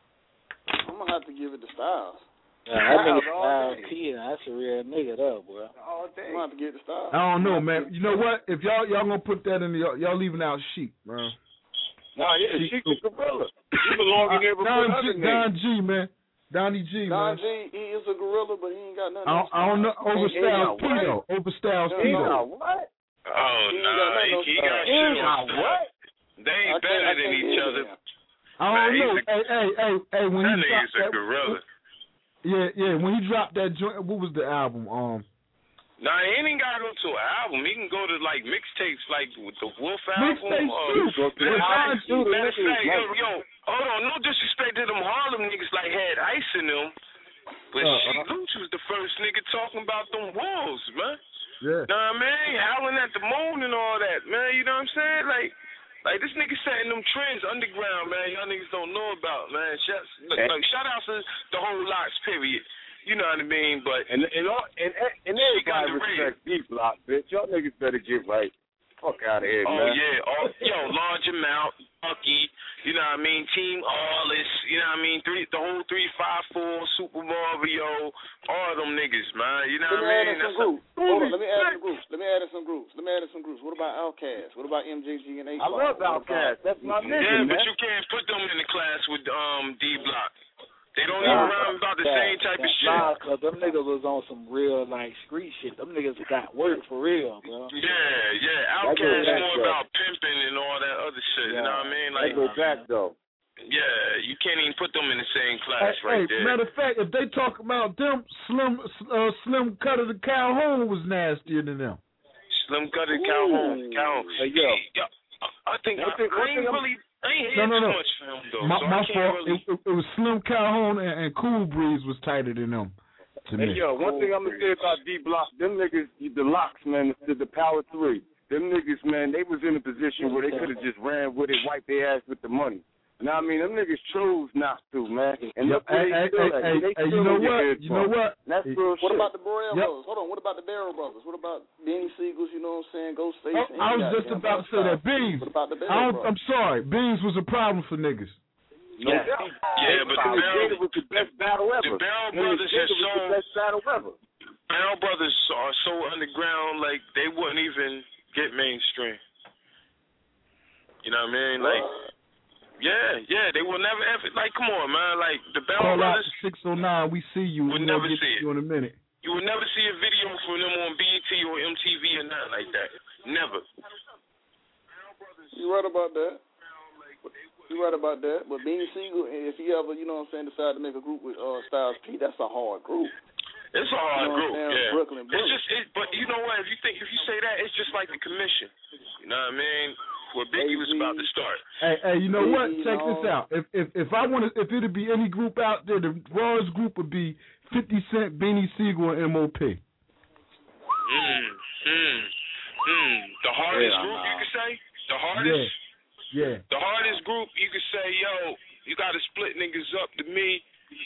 I'm gonna have to give it to Styles. Yeah, that nigga Styles all Styles day. P, that's a real nigga though, boy. All day. I'm gonna have to give it to Styles. I don't know, man. You know what? If y'all y'all gonna put that in the y'all, y'all leaving out Sheep, man. Nah, yeah, Sheik the Gorilla. He belong in there with Don other G, names. Don G, man. Donnie G, Don man. G, he is a gorilla, but he ain't got nothing. I don't, I don't know. Over He Styles ain't P, got though. Over Styles P, He though. got what? Oh, He ain't nah, got he, no he stuff. got He shit ain't on got stuff. what? They ain't I can't- better I than can't each hear other. him. I don't Man, know. he's Hey, hey, hey, hey. When That he nigga's dropped a that, gorilla. yeah, yeah. When he dropped that joint, what was the album? Um, Nah, he ain't gotta go to an album. He can go to like mixtapes, like with the Wolf album. Mixtapes or- too. Matter of With fact, Don G. matter of fact, yo, yo, hold on, no disrespect to them Harlem niggas like had ice in them, but Uh, Sheik uh, Luch was the first nigga talking about them wolves, man. yeah. Know what I mean? Howling at the moon and all that, man. You know what I'm saying? Like, like this nigga setting them trends underground, man. Y'all niggas don't know about, man. Shout, like, like, shout out to the whole Locks, period. You know what I mean? But And and all, and and everybody respect D Block, bitch. Y'all niggas better get right. Fuck out of here, oh man. yeah, oh yo, large amount, Bucky. You know what I mean? Team Allis. You know what I mean? Three, the whole three five four, Super Mario, all them niggas, man. You know Let what me I add mean? in some That's groups. a- Hold on, let me add in some groups. Let me add in some groups. Let me add in some groups. What about Outkast? What about M J G and A? I love Outkast. That's my nigga, Yeah, man. but you can't put them in the class with um D Block. They don't Nah, even rhyme about the nah, same type of nah, shit. Nah, cause them niggas was on some real like street shit. Them niggas got work for real, bro. Yeah, yeah. That goes Outkast back, more though. about pimping and all that other shit. You know what I mean? Like, That go back though. yeah, you can't even put them in the same Hey, class right hey, there. matter of fact, if they talk about them, Slim uh, Slim Cutter the Calhoun was nastier than them. Slim Cutter, Calhoun, Calhoun. Hey, yo. I I think I, One thing- one I ain't thing I'm- really. I ain't no, hear no, too no. much from him though. My, so my I can't fault. really... It, it was Slim Calhoun and, and Cool Breeze was tighter than them. To hey, me. yo, one thing I'm gonna say about D Block, them niggas, the locks, man, the, the Power Three. Them niggas, man, they was in a position where they could have just ran with it, wiped their ass with the money. You know what I mean? Them niggas chose not to, man. And yep. look where hey, they hey, still hey, at. hey, They hey, still you know don't get what? head You know from. what? That's real What shit. about the Burrell yep. brothers? Hold on. What about the Barrel brothers? What about Benny Siegels? You know what I'm saying? Ghostface. Oh, I was just about to say that. Beans. What about the I Barrel don't, brothers? I'm sorry. Beans was a problem for niggas. No yeah, doubt. yeah, but the Barrel was the best battle ever. The Barrel When brothers the are so. was the best battle ever. Barrel brothers are so underground, like they wouldn't even get mainstream. You know what I mean? Like, yeah, yeah, they will never ever. Like, come on, man. Like the Barrel Call out brothers. six oh nine. We see you. Would We're never gonna get see to you in a minute. You would never see a video from them on B E T or M T V or nothing like that. Never. You right about that. You right about that. But Beanie Siegel, if he ever, you know what I'm saying, decide to make a group with uh, Styles P, that's a hard group. It's a hard you know group, yeah. Brooklyn, Brooklyn. It's just, it, but you know what? If you think, if you say that, it's just like the commission. You know what I mean? Where Biggie was about to start. Hey, hey, you know what? Biggie, Check no. this out. If if if I want to, if it'd be any group out there, the rawest group would be fifty Cent, Beanie Siegel, and M O P. Mm, mm, mm. The hardest Yeah, group nah. you could say. The hardest. Yeah. Yeah. The hardest group you could say, yo, you got to split niggas up. To me,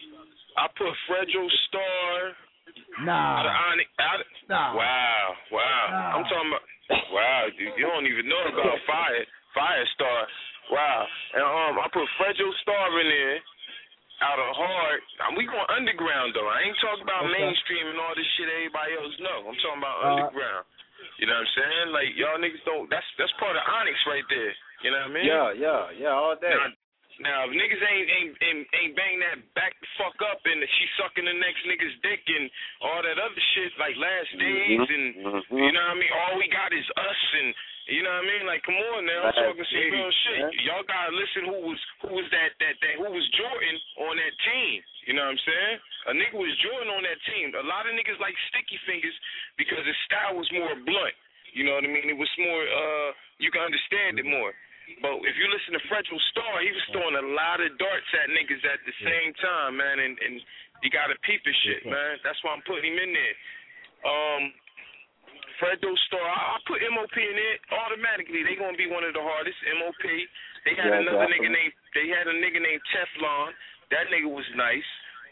I put Fredro Starr. Nah. Out of Onyx, out of, nah. Wow, wow. Nah. I'm talking about. Wow, dude, you don't even know about Fire, Firestar. Wow. And um, I put Fredro Starr in there. Out of Hard. Now, we going underground though. I ain't talking about Okay. mainstream and all this shit everybody else know. I'm talking about Uh, underground. You know what I'm saying? Like y'all niggas don't. That's that's part of Onyx right there. You know what I mean? Yeah, yeah, yeah, all day. Now, now if niggas ain't ain't ain't, ain't bang that back the fuck up and she sucking the next nigga's dick and all that other shit like Last Days and Mm-hmm. you know what I mean? All we got is us and you know what I mean? Like come on now, I'm Last talking some Days, real shit. man. Y'all gotta listen who was who was that that that who was Jordan on that team. You know what I'm saying? A nigga was Jordan on that team. A lot of niggas like Sticky Fingers because his style was more blunt. You know what I mean? It was more uh you can understand it more. But if you listen to Fredro Starr, he was throwing a lot of darts at niggas at the same time, man, and, and you gotta peep his shit, man. That's why I'm putting him in there. Um, Fredro Starr, I, I put M O P in it automatically. They gonna be one of the hardest. M O P. They had Yeah, another definitely. nigga named. They had a nigga named Teflon. That nigga was nice.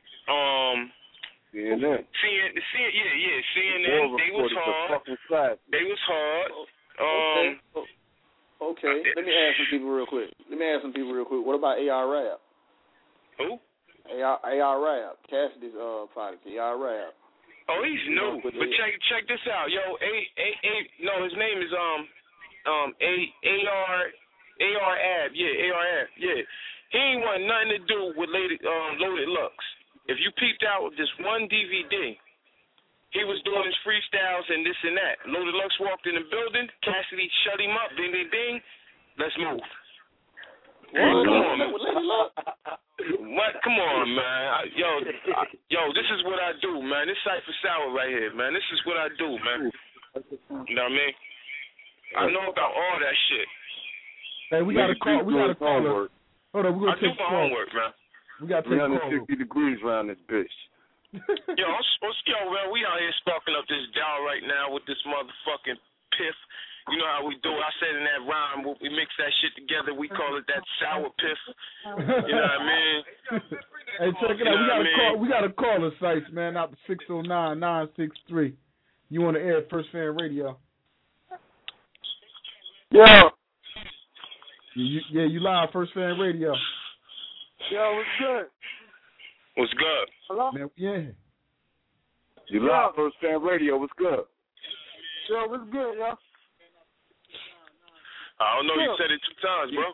Um, C N N. C N N, yeah, yeah, C N N. War They was Report is a hard. fucking class. They was hard. Um. Okay. Okay. Let me ask some people real quick. Let me ask some people real quick. What about A R Rap? Who? A R A R Rap. Cassidy's uh prodigy. A R Rap. Oh, he's new. But check check this out, yo. A A A. No, his name is um um A A R A R Ab. Yeah, A R Ab. Yeah. He ain't want nothing to do with Loaded um Loaded Lux. If you peeped out with this one D V D, he was doing his freestyles and this and that. Loaded Lux walked in the building. Cassidy shut him up. Ding ding ding. Let's move. What? Come on, man. What? Come on, man. I, yo, I, yo, this is what I do, man. This Cypher Sour right here, man. This is what I do, man. You know what I mean? I know about all that shit. Hey, we got a call. We got a caller. Hold on, we're I gonna do take my call. homework, man. We got to take three hundred call. sixty degrees around this bitch. Yo, I'm, yo, man, we out here sparking up this dial right now with this motherfucking piff. You know how we do. I said in that rhyme, we mix that shit together. We call it that sour piff. You know what I mean? Hey, check it You out. We know got what I a mean? call. We got a caller, Sites, man. Out to six oh nine, nine six three. You on the air, First Fan Radio? Yeah. You, you, yeah, you live, First Fan Radio. Yo, what's good? What's good? Hello? Man, yeah. You live, First Fan Radio. What's good? Yo, what's good, yo? I don't know. You said it two times, bro.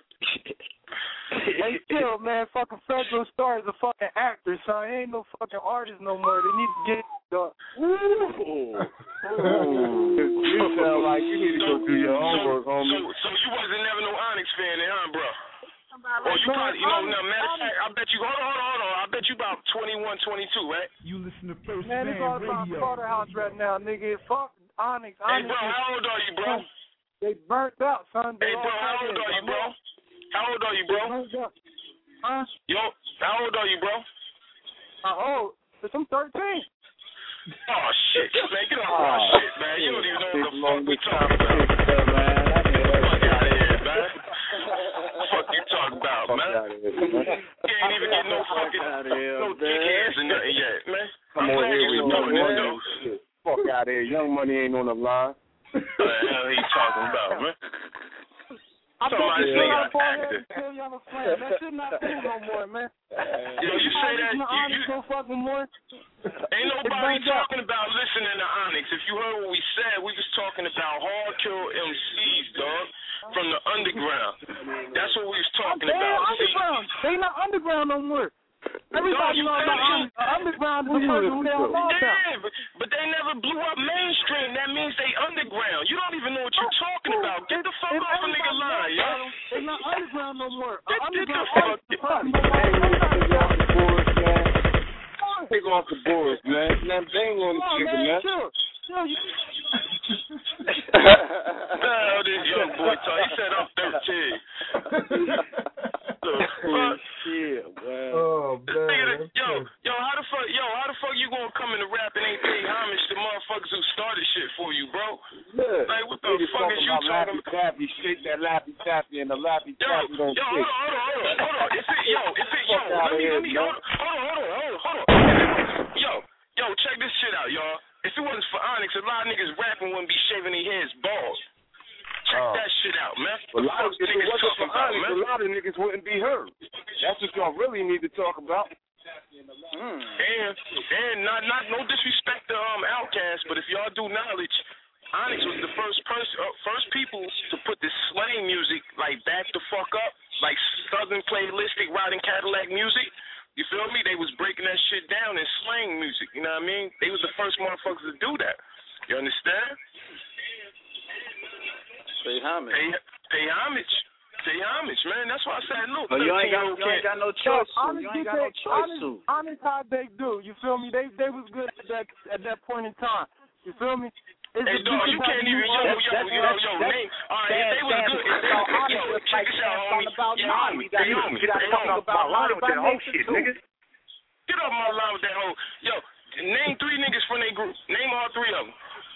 Hey, still, man, fucking Fredro Starr is a fucking actor, so he ain't no fucking artist no more. They need to get the. Ooh. You sound like you need to go do your homework, so, homie. So, so you wasn't never no Onyx fan, then, huh, bro? Or you Man, probably, you know, no, Onyx- matter of fact, I bet you, hold on, hold on, hold on. I bet you about twenty-one, twenty-two, right? You listen to First Man, it's all about Slaughterhouse right now, nigga. Fuck Onyx. Hey, Onyx bro, is- how old are you, bro? They burnt out, son. They Hey, bro, all how out old there. are you, bro? How old are you, bro? Huh? Yo, how old are you, bro? How old? I'm thirteen. Oh shit, man, get off my Oh, shit, man. You don't even know what the long fuck we time talking about. shit, man. I mean, Fuck out of here, man. Fuck you talking about, Fuck man? out of here, man. You ain't even get no fucking here, no dickheads or nothing yet, man. Come I'm on glad here you with doing Young this, Money though. and shit. Fuck out of here. Young Money ain't on the line. What the hell he talking about, man? I bet Somebody you say still an got a actor. still you have a friend. That shit not cool no more, man. Yo, you say that, you, you, no fucking more. ain't nobody talking about listening to Onyx. If you heard what we said, we was talking about hardcore M Cs, dog, from the underground. That's what we was talking They about. ain't underground. They not underground no more. Everybody knows about un- underground is the person who they don't know about. Yeah, but, but they never blew up mainstream. That means they underground. You don't even know what you're talking about. Get the fuck If off a nigga line, yo. They not underground no more. Get, Uh, get the underground fuck artists, the person Take off the boards, man. Man, bang on the Come on, chicken, man. man. Chill. Chill. You... Hell, this young boy talk. He said I'm thirteen. The fuck? Shit, man. Oh This man. nigga, that's yo, crazy. yo, how the fuck, yo, how the fuck you gonna come into rap and ain't pay homage to motherfuckers who started shit for you, bro? Yeah. Like, what the Niggas fuck is you about talking Lappy about? Taffy, shake that Lappy Taffy, and the Lappy Yo, Taffy don't yo, shake. hold on, hold on, hold on, hold on. If it, yo, if it, yo, Fuck outta let me, here, let me, man. hold on, hold on, hold on, hold on. Yo, yo, check this shit out, y'all. If it wasn't for Onyx, a lot of niggas rapping wouldn't be shaving their heads bald. Check Oh. that shit out, man. A What the lot fuck of, if it niggas wasn't talking for about, Onyx, man? a lot of niggas wouldn't be heard. That's what y'all really need to talk about. Mm. And and not not no disrespect to um Outkast, but if y'all do knowledge, Onyx was the first person, uh, first people to put this slang music like back the fuck up, like Southern playlistic riding Cadillac music. You feel me? They was breaking that shit down in slang music. You know what I mean? They was the first motherfuckers to do that. You understand? Pay homage. Pay, pay homage. Pay homage, man. That's why I said no. But you ain't got, you ain't got no choice. Honest, You ain't got no choice to. Honest, how they do. You feel me? They they was good at that at that point in time. You feel me? It's Hey, dog, you can't even, yo, yo, yo, yo, yo, name, all right, if they was good, if they was good, yo, check this out, homie, yo, homie, hey, homie, hey, homie, about line with that whole shit, nigga. get off my line with that whole, yo, name three niggas from their group, name all three of them.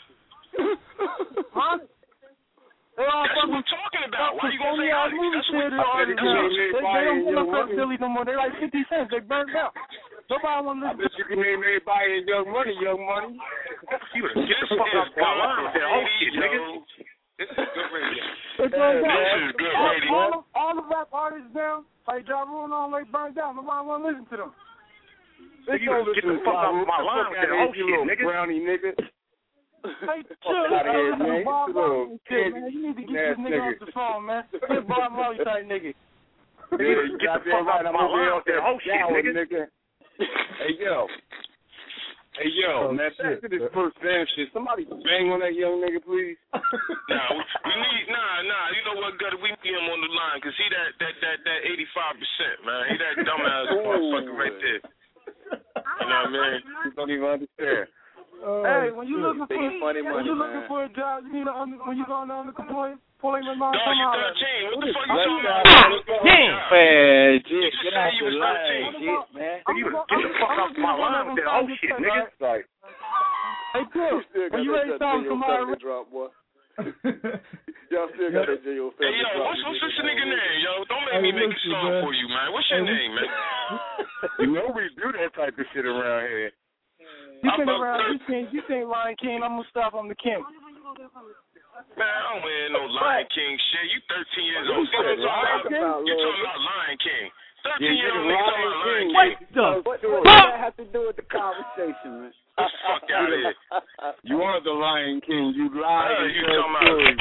Huh? They all That's what fucking we're talking about, why you gonna say all Onyx? movie That's what theater artists. They, they don't want to press Billy no more. They're like fifty cents. They burnt out. Nobody want to I listen. bet you can name everybody in Young Money, Young Money. you get the fuck off my line with that whole shit, nigga. This is good radio. It's burnt This out. is good all, radio. all, the, all the rap artists now, like Ja Rule and all, they burnt out. Nobody want to listen to them. They You get the fuck off my line with that whole shit, nigga. Brownie, nigga. Hey, chill. Fuck outta here, man. Bob Sit on. Marley shit, man. You need to get this nigga off the phone, man. This Bob Marley type nigga. Yeah, get the fuck off my line with that whole shit, nigga. Hey, yo. Hey, yo, Oh, man, back shit. to this first fam shit. Somebody bang on that young nigga, please. Nah, we, we need nah, nah. You know what, Gutter? We need him on the line because he that that that that eighty five percent, man. He that dumbass motherfucker right there. You know what I mean? You don't even understand. Oh, Hey, when you shit. looking for Big money, when money, you man. looking for a job, you need a under, when you going on the unemployment line, Dog, come you out. thirteen. What the fuck you Let's talking go. about? Man, You shit, just get said out you the was line, thirteen. shit, man. I'm You gonna- get the I'm fuck gonna off give my you one line of with them that whole sound shit, effects, nigga. right? Like, Hey, Phil, when you ready to sound somebody, drop, boy. y'all still got that J O Hey, yo, what's, what's this nigga name, yo? Don't make Hey, me make a listen, song man. for you, man. What's your Hey, name, man? you know we do that type of shit around here. you think I'm a- around, you think you think Lion King, I'm gonna stop on the Kim. Man, I don't wear no Lion King shit. You thirteen years old. You said You talking Lion about, King? you talking about Lion King. thirteen Yeah, year old nigga, nigga talking about Lion Lion King. King. What the What, fuck? what does that have to do with the conversation, man? Get the fuck out of here. You are the Lion King. You Uh, lie. you tell talking stories.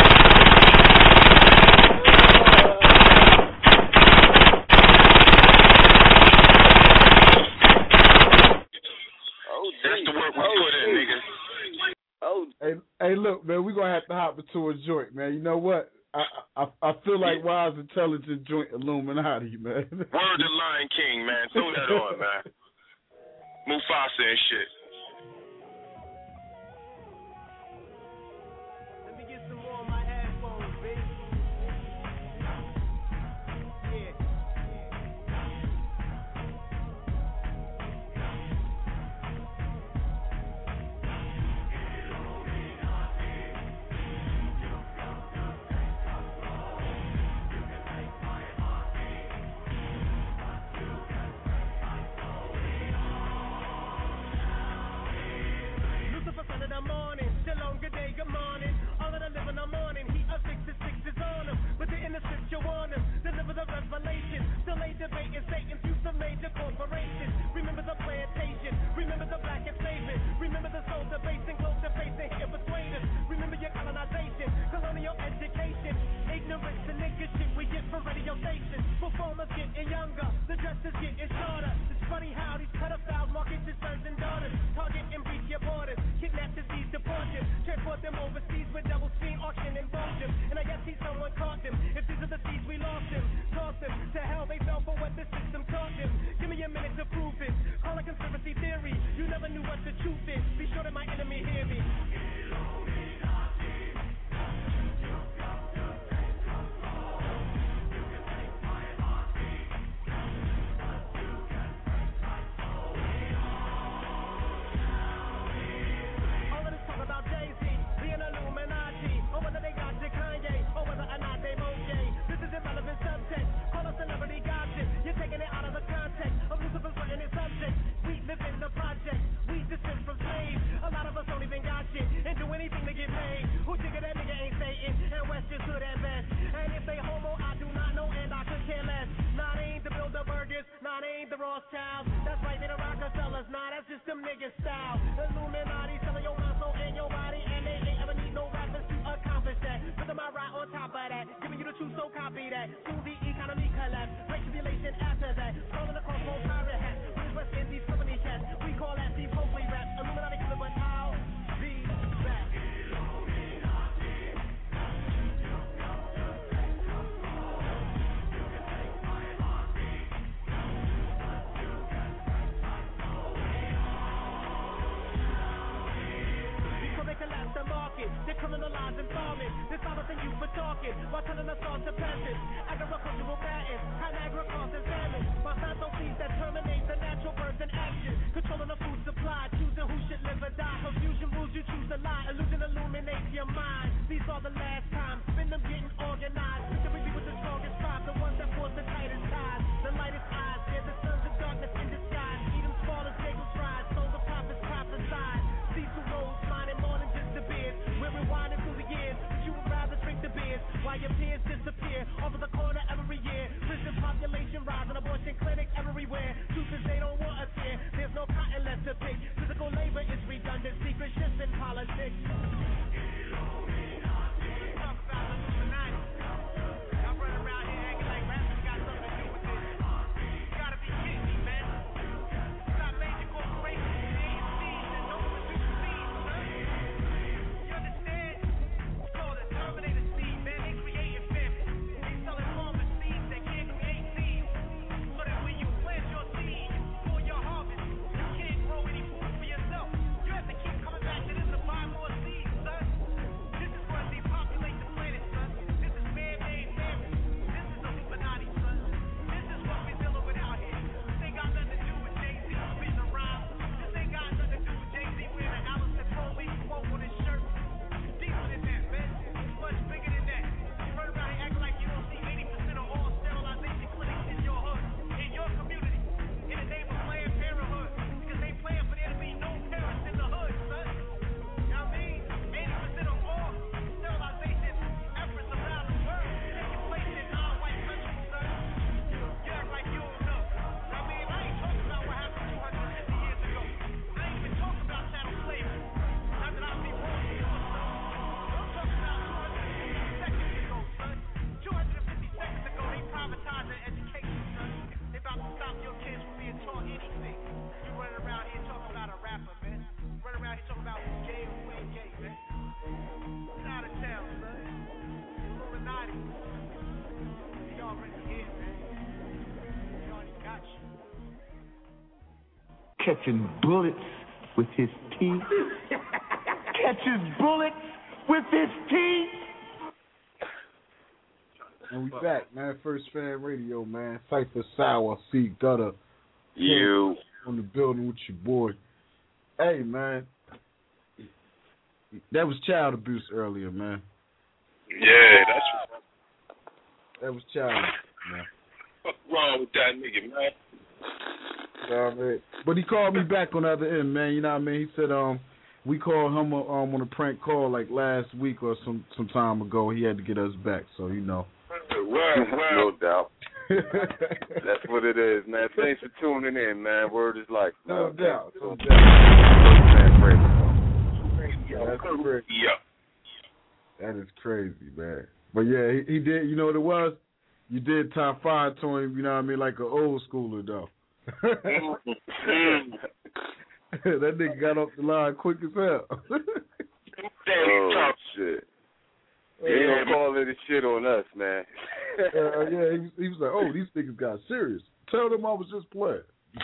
Oh, That's the work we put in, nigga. Oh, Hey, hey, look, man, we're gonna have to hop into a joint, man. You know what? I I, I feel like Wise Intelligent Joint Illuminati, man. Word to Lion King, man. Throw that on, man. Mufasa and shit. Let me get some more of my headphones, baby. wanna live in the morning. He a six to six is on him. But the inner scripture warn him. Deliver the revelation. Still ain't debating Satan through some major corporations. Remember the plantation. Remember the black enslavement. Remember the soul debasing, close to facing, here persuaders. Remember your colonization, colonial education. Ignorance and nigga shit we get from radio stations. Performers getting younger, the dresses getting shorter. It's funny how these pedophiles market their sons and daughters. Target and breach your borders. Kidnap, disease, deport them. Transport them overseas with double screen auction and them. And I guess he's someone caught them. If these are the seeds we lost them, tossed them to hell. They fell for what the system taught them. Give me a minute to prove it. Call it conspiracy theory. You never knew what the truth is. Be sure that my enemy hear me. That's right, they the Rockefellers. Nah, that's just them niggas style. Illuminati selling your muscle and your body, and they ain't ever need no rappers to accomplish that. Put them right on top of that, giving you the truth, so copy that. Soon the economy collapse, great tribulation after that. Calling across whole pirate hats, with his West Indies company cats. We call that Steve Copley rap. Illuminati killer, but I'll be back. The market, they're criminalizing farming. They're silencing you for talking while telling us all to peasants. Agricultural patents, Niagara causes famine. Monsanto seeds that terminate the natural birds in action. Controlling the food supply, choosing who should live or die. Confusion rules, you choose to lie. Illusion illuminates your mind. These are the last times, spend them getting organized. Victory be with the strongest tribes, the ones that force the tightest ties. The lightest eyes, they're the sons of darkness in disguise. Eat them small as Jacob's rise, souls of prophets prophesied. These who rose, minding more than just the beard. We're rewinding through the years, but you would rather drink the beers while your peers disappear off of the corner every year. Prison population rising, abortion clinics everywhere. Truth is they don't want us here. There's no cotton left to pick. Physical labor is redundant. Secret shifts in politics. Talk about Illuminati. Y'all run around here acting like rappers got something to do with this. You gotta be kidding me, man. You got major corporations. Catching bullets with his teeth. Catches bullets with his teeth. And we back, man. First Fan Radio, man. Cypher Sour, C Gutter. You. On the building with your boy. Hey, man. That was child abuse earlier, man. Yeah, that's That was child abuse, man. What's wrong with that nigga, man? Uh, but he called me back on the other end, man. You know what I mean? He said, um, we called him uh, um, on a prank call like last week or some some time ago. He had to get us back, so you know. Well, well. No doubt. That's what it is, man. Thanks for tuning in, man. Word is life. No man. doubt. No doubt. Yeah, that's crazy. Yeah. That is crazy, man. But yeah, he, he did. You know what it was? You did top five to him. You know what I mean? Like an old schooler, though. That nigga got off the line quick as hell. Oh shit! He ain't gonna call it a shit on us, man. uh, yeah, he was, he was like, "Oh, these niggas got serious. Tell them I was just playing."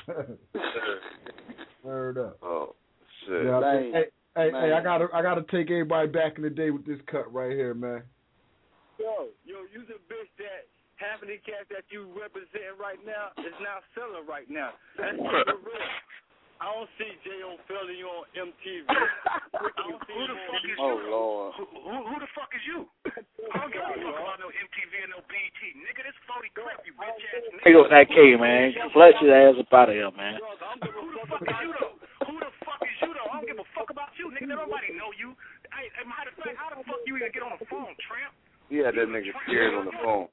Word up. Oh shit! Yeah, I think, hey, hey, hey, I gotta, I gotta take everybody back in the day with this cut right here, man. Yo, yo, you's a bitch that half of the cats that you representing right now is not selling right now. That's the real. I don't see J O Felony you on M T V. I don't see who the fuck is oh, you? Lord. Who, who, who the fuck is you? I don't give a fuck about no M T V and no B E T. Nigga, this forty crap, you bitch ass nigga. Hey, yo, that K, man. Flex your ass up out of here, man. Who the fuck is you, though? Who the fuck is you, though? I don't give a fuck about you. Nigga, nobody know you. Hey, matter of fact, how the fuck you even get on the phone, tramp? He had that nigga scared on the phone.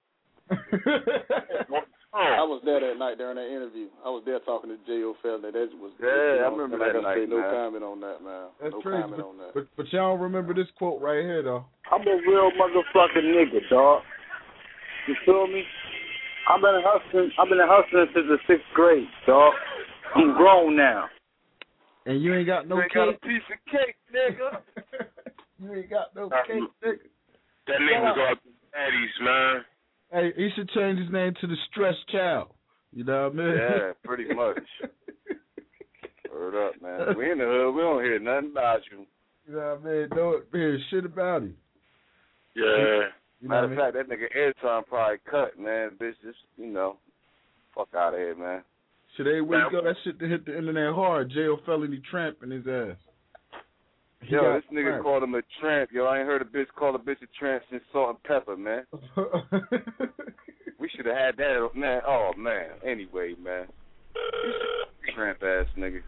I was there that night during that interview. I was there talking to J O Felony. That was yeah, you know, I remember like that I night. say, no man. comment on that, man. That's no crazy, comment but, on that. But, but y'all don't remember this quote right here, though. I'm a real motherfucking nigga, dog. You feel me? I've been hustling. I've been hustling since the sixth grade, dog. I'm grown now. And you ain't got no you ain't cake. got a piece of cake, nigga. You ain't got no cake, nigga. That nigga got daddies, man. Hey, he should change his name to the Stressed Child. You know what I mean? Yeah, pretty much. Word up, man. We in the hood. We don't hear nothing about you. You know what I mean? Don't hear shit about him. Yeah. You know Matter of what fact, that nigga airtime probably cut, man. Bitch, just, you know, fuck out of here, man. Should they wake up that shit to hit the internet hard? J O Felony tramping his ass. He Yo, this nigga tramp. called him a tramp. Yo, I ain't heard a bitch call a bitch a tramp since Salt and Pepper, man. We should have had that, man. Oh, man. Anyway, man. Tramp ass nigga.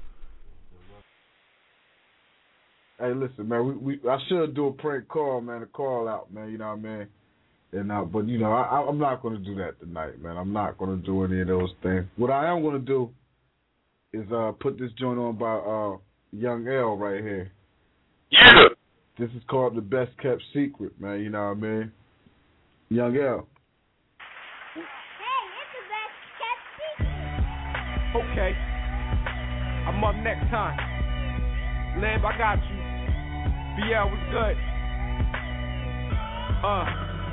Hey, listen, man. We, we I should do a prank call, man. A call out, man. You know what I mean? And uh, but you know, I, I'm not going to do that tonight, man. I'm not going to do any of those things. What I am going to do is uh, put this joint on by uh, Young L right here. Yeah. This is called The Best Kept Secret, man. You know what I mean? Young L. Okay, I'm up next time. Lamb, I got you. B L was good. Uh,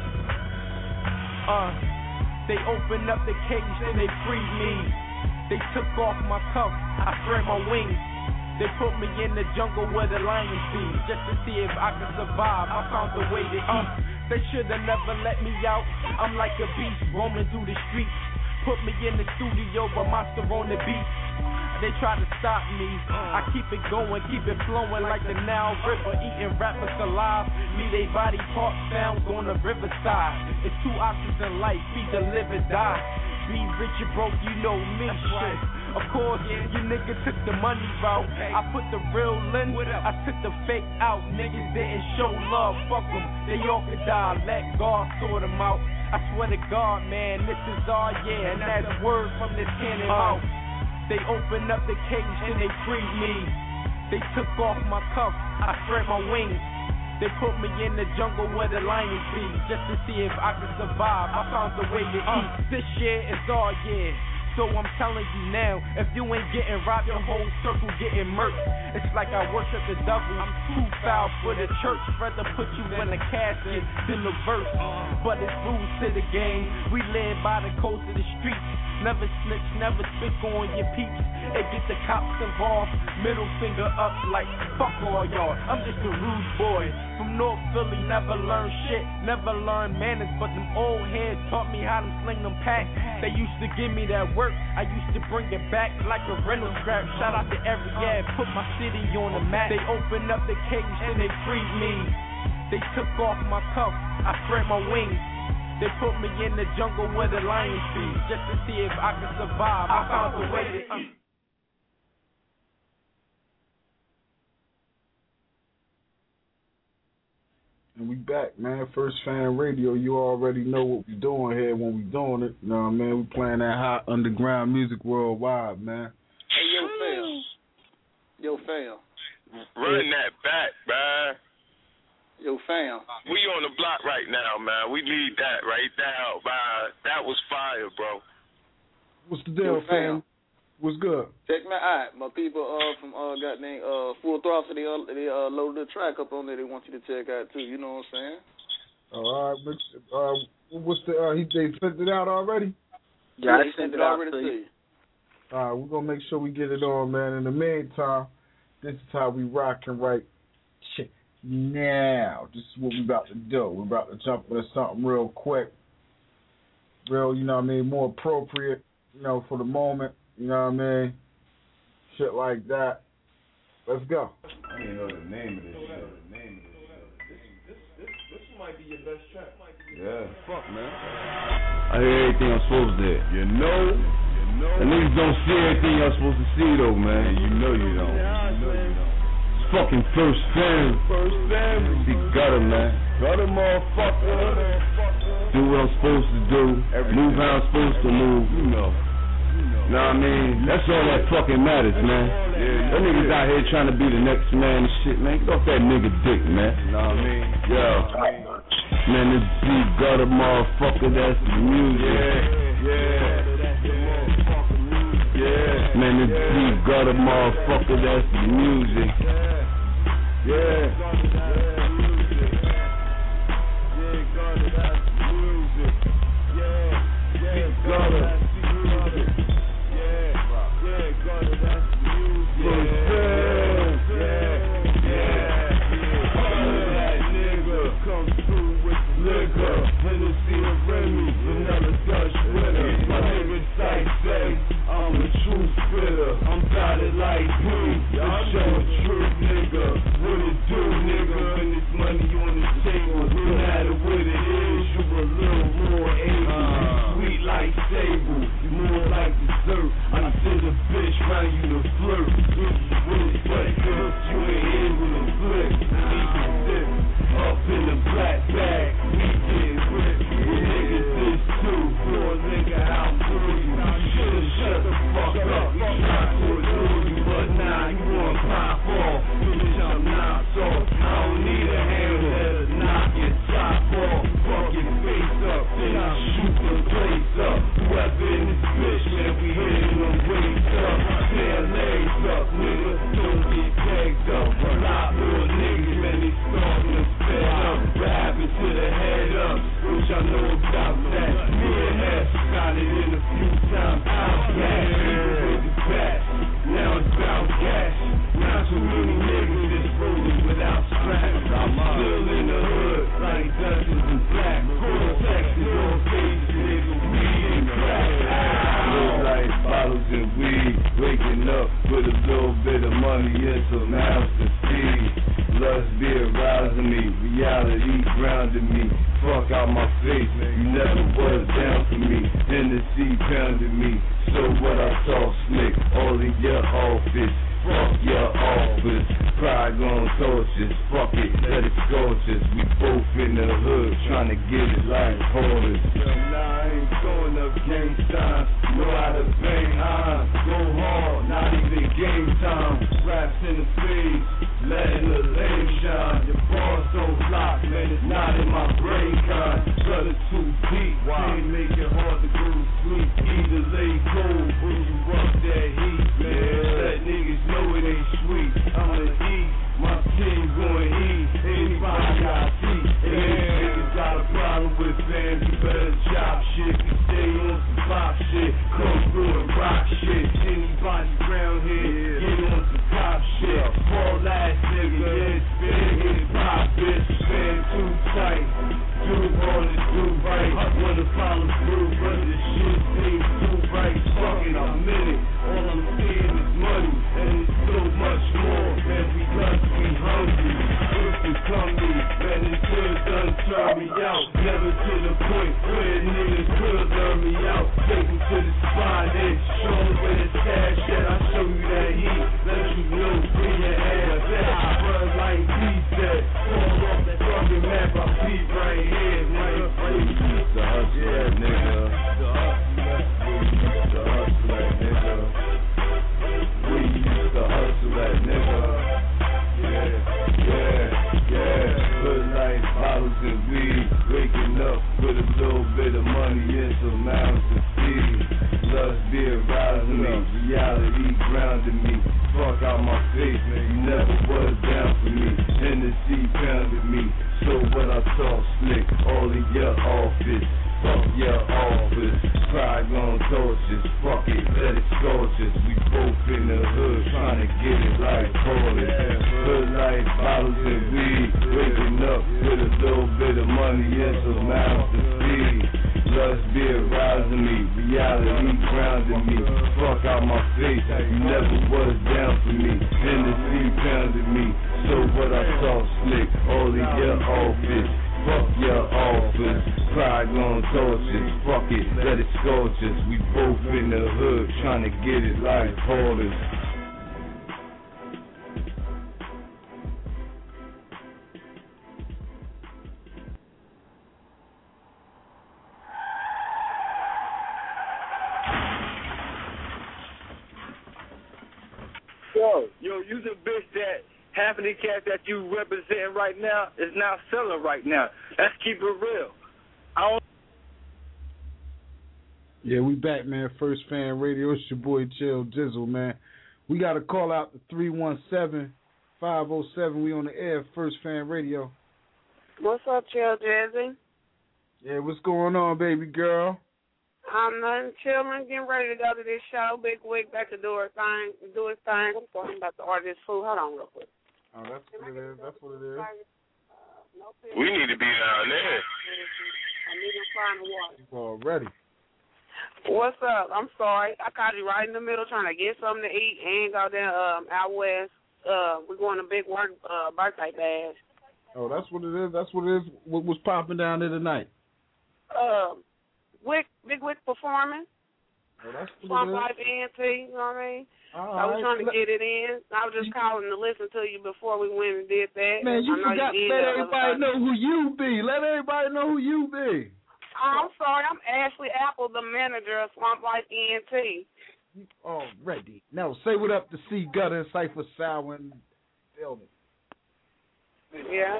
uh, they opened up the cage and they freed me. They took off my cuffs, I spread my wings. They put me in the jungle where the lions be, just to see if I could survive. I found a way to eat. They should've never let me out. I'm like a beast roaming through the streets. Put me in the studio, a monster on the beat. They try to stop me. I keep it going, keep it flowing like the Nile River. Eating rappers alive. Me, they body parts found on the riverside. It's two options in life: either live or die. Be rich or broke, you know me. Shit. Of course, you nigga took the money route. I put the real in, I took the fake out. Niggas didn't show love, fuck them. They all could die, let God sort them out. I swear to God, man, this is all, yeah, and that's word from this cannon mouth. They opened up the cage and they freed me. They took off my cuffs, I spread my wings. They put me in the jungle where the lions be, just to see if I could survive. I found a way to eat. This year is all year. So I'm telling you now, if you ain't getting robbed, your whole circle getting murked. It's like I worship the devil. I'm too foul for the church. Rather put you in a casket than the verse. But it's rules to the game. We live by the coast of the streets. Never snitch, never speak on your peeps. It get the cops involved. Middle finger up like fuck all y'all. I'm just a rude boy from North Philly. Never learned shit, never learned manners. But them old heads taught me how to sling them packs. They used to give me that work. I used to bring it back like a rental scrap. Shout out to every yeah, put my city on the map. They opened up the cage and they freed me. They took off my cuffs, I spread my wings. They put me in the jungle where the lions be, just to see if I could survive. I found a way to eat. And we back, man. First Fan Radio. You already know what we doing here when we doing it. You know what I mean? We playing that hot underground music worldwide, man. Hey, yo, fam. Yo, fam. Run that back, man. Yo, fam. We on the block right now, man. We need that right now, man. That was fire, bro. What's the deal, Yo, fam? fam? What's good? Check me out. My people uh, from uh, got named uh, Full Throttle, they, uh, they uh, loaded the track up on there. They want you to check out, too. You know what I'm saying? All right, but, uh, what's the, uh, he, they sent it out already? Yeah, they sent it already to you. All right, we're going to make sure we get it on, man. In the meantime, this is how we rocking right now. This is what we about to do. We're about to jump into something real quick. Real, you know what I mean, more appropriate, you know, for the moment. You know what I mean? Shit like that. Let's go. I didn't know the name of this shit. The name of this shit. This, this, this, this might be your best track. Yeah. Fuck, man. I hear everything I'm supposed to hear. You know? You know? The niggas don't see everything y'all supposed to see, though, man. You know you don't. You know you don't. It's fucking First Fam. First Fam. See, gutter, man. Gutter, motherfucker. Do what I'm supposed to do. Everything. Move how I'm supposed to move. You know. Know what I mean? That's all that fucking matters, man. Yeah, that niggas out here trying to be the next man and shit, man. Get off that nigga dick, man. Know what I mean? Yo. Man, this beat gutter motherfucker, that's the music. Yeah, yeah. Yeah. Man, this beat gutter motherfucker, that's the music. Yeah. Yeah, gutter, that's the music. Yeah, yeah, gutter. Hennessy and Remy, vanilla Dutch winner. My nigga Sight say I'm a true spitter. I'm dotted like you. I show a true nigga. What it do, nigga? When this money on the table, no matter what it is, you a little more able. Sweet like sable, you more like dessert. I send a bitch round you to flirt. You really but good, you ain't able to flip. Eat the dip up in the black bag. We get ripped. Niggas this too. For a nigga out through you. Shoulda shut the fuck up. You try to allure you, but nah, you wanna pop off. Bitch, I'm knocked off. I don't need a hammer that'll knock your top off. Fuck your face up, then I shoot the place up. Whoever in this bitch, man, we hitting them waist up. Their legs up, nigga, don't get pegged up. A lot more niggas, man, they starting to fed up. Rapping to the head up, which I know about that. Me and F got it in a few times. Outcast, people with the best. Now it's about cash. Not too many niggas just rolling without scraps. I'm still in the hood, like Dungeons and Black. Full Texas on face, nigga, weed and crack. Look like bottles and weed. Waking up with a little bit of money and some house to feed. Lust be arousing me, reality grounding me. Fuck out my face, you never was down for me. Hennessy pounded me, so what I talk slick. All in your office, fuck your office. Pride gon' torches, fuck it, let it scorch us. We both in the hood, trying to get it like holders. Nah, I ain't throwing up game time, know how to bang high. Go hard, not even game time. Raps in the face, letting the lane shine. Your bars don't lock, man, it's not in my brain kind. Cut it too deep, can't make it hard to go to sleep. Either lay cold when you rock that heat, man. Let niggas know it ain't sweet. I'ma eat, my team going eat. Anybody got feet, and these niggas got a problem with fans. You better chop shit, you stay on some pop shit. Come through and rock shit. Anybody round here, get on some cop shit. Fall ass nigga, yeah, it's big, it's pop, bitch. Fan too tight, do all the do right. I wanna follow through, but this shit ain't too right. Fucking a minute, all I'm seeing is money, and it's so much more. Man, we lust, we hungry. If you come me, man, this hood done turn me out. Never to the point where niggas could learn me out. Take me to the spot, then show me where the stash at. I show you that heat, let you know where your ass at. Run like he said, fall off that fucking the map, I peep right here, nigga. We used to hustle that nigga. We used to hustle that nigga. We used to hustle that nigga. Yeah, yeah, yeah. Good life, bottles and weed. Waking up with a little bit of money and some mouths to feed. Lust be arousing me, reality grounding me. Fuck out my face, man, you never was down for me. Hennessy pounded me, so what I talk slick, all in your office. Fuck your office, pride on torches. Fuck it, let it scorch us. We both in the hood, trying to get it like Corliss. Hood life, bottles and weed. Waking up with a little bit of money and some mouths to feed. Lust be arousing me, reality grounding me. Fuck out my face, you never was down for me. Hennessy pounded me, so what I talk slick, all in your office. Fuck your office, pride on torches. Fuck it, let it scorch us. We both in the hood, trying to get it like Paulus. Yo, yo, you's a bitch that half of the cats that you representing right now is now selling right now. Let's keep it real. I don't. Yeah, we back, man. First Fan Radio. It's your boy Chill Jizzle, man. We got to call out the three one seven, five oh seven. We on the air, First Fan Radio. What's up, Chill Jizzy? Yeah, what's going on, baby girl? I'm nothing, chilling, getting ready to go to this show. Big Wig back to do her thing. Do his thing. I'm talking about to order this food. Hold on real quick. Oh, that's what it is. That's what it is. We need to be down there. I need to find the water. Already. What's up? I'm sorry. I caught you right in the middle trying to get something to eat and go down um, out west. Uh, we're going to Big Work uh, birthday bash. Oh, that's what it is. That's what it is. What was popping down there tonight? Um. Wick, Big Wick performing. Oh, that's Swamp Life E N T, you know what I mean? All I was right. trying to get it in. I was just calling to listen to you before we went and did that. Man, you I know forgot to you let everybody know who you be. Let everybody know who you be. Oh, I'm sorry. I'm Ashley Apple, the manager of Swamp Life E N T. Already. Now, say what up to C Gutter and Cypher Sour and building. Yeah.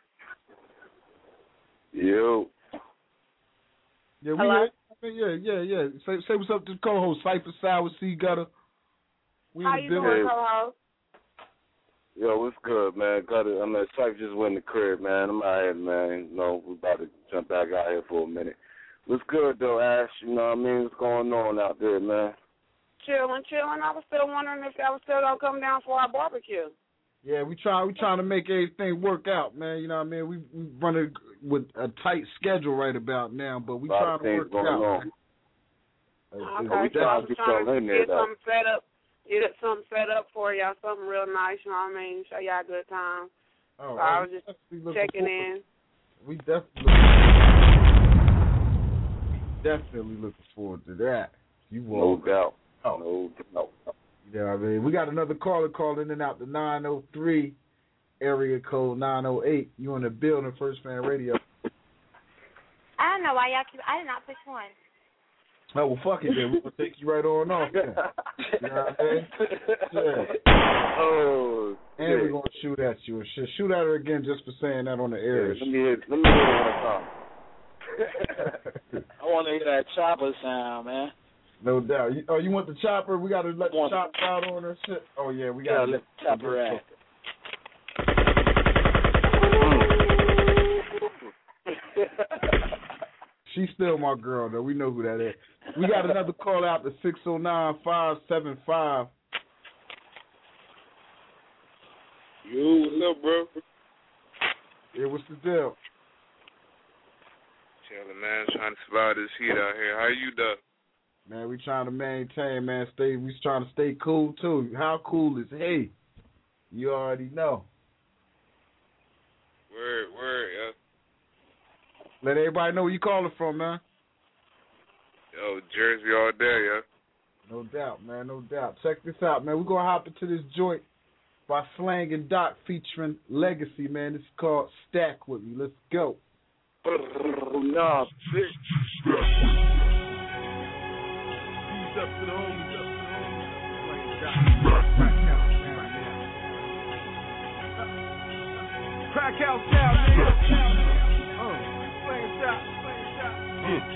Yo. Yeah, we Hello? had, yeah, yeah, yeah. Say, say what's up to the co-host, Cypher Sour, C Gutter. We How you doing, co-host? Yo, what's good, man? Got it. I mean, Cypher just went in the crib, man. I'm out here, man. You know, we about to jump back out here for a minute. What's good, though, Ash? You know what I mean? What's going on out there, man? Chilling, chilling. I was still wondering if y'all was still going to come down for our barbecue. Yeah, we try we trying to make everything work out, man. You know what I mean? We we running with a tight schedule right about now, but we trying to work it out. On. Okay, so we so trying to get y'all in there, get though. something set up, get something set up for y'all, something real nice. You know what I mean? Show y'all a good time. Oh, so I oh, was just we checking forward. in. We definitely definitely looking forward to that. You no doubt. Oh. No doubt. You know what I mean? We got another caller calling in out the nine oh three area code nine oh eight. You in the building, First Fan Radio. I don't know why y'all keep. I did not push one. Oh, well, fuck it then. We're going to take you right on off then. You know what I mean? Yeah. Oh, and we're going to shoot at you. Shoot at her again just for saying that on the air. Yeah, let me hear, let me hear it one time. I want to hear that chopper sound, man. No doubt. You, oh, you want the chopper? We got to let the chopper out on her shit? Oh, yeah, we got to let the chopper out. She's still my girl, though. We know who that is. We got another call out to six oh nine, five seven five. Yo, what's up, bro? Yeah, what's the deal? Chilling, man. Trying to survive this heat out here. How you doing? Man, we trying to maintain, man. Stay. We trying to stay cool too. How cool is hey? You already know. Word, word, yeah. Let everybody know where you calling from, man. Yo, Jersey all day, yeah. No doubt, man. No doubt. Check this out, man. We're gonna hop into this joint by Slang and Doc featuring Legacy, man. This is called Stack With Me. Let's go. Oh, nah, bitch. Peace up to the homies. Crack house now, nigga. Uh, Slang and Doc. Yeah.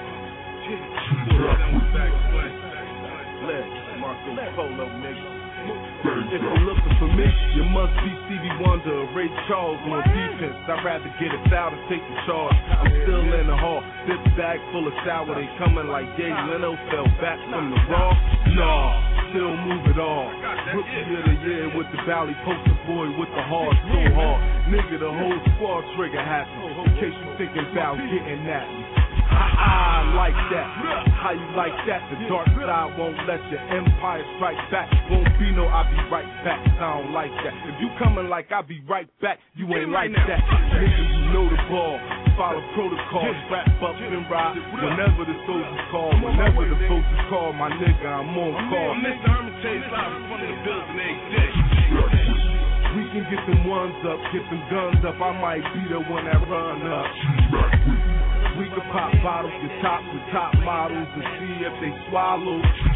Let Marco Polo, nigga. If you're looking for me, you must be Stevie Wonder or Ray Charles on defense. I'd rather get a foul than take the charge. I'm still in the hall, this bag full of sour. They coming like Jay Leno fell back from the raw. Nah, still move it all. Rookie of the year with the Valley Poster boy with the heart so hard. Nigga, the whole squad trigger happy. In case you thinking about getting at me. I like that. How you like that? The dark side won't let your empire strike back. Won't be no I'll be right back. I don't like that. If you coming like I'll be right back, you ain't like that. Nigga, you know the ball. Follow protocol. Wrap up and ride. Whenever the soldiers call, whenever the folks call, my nigga, I'm on call. Mister Hermitage live in front of the building every day. We can get them ones up, get them guns up. I might be the one that run up. We can pop bottles, get top with top models and see if they swallow.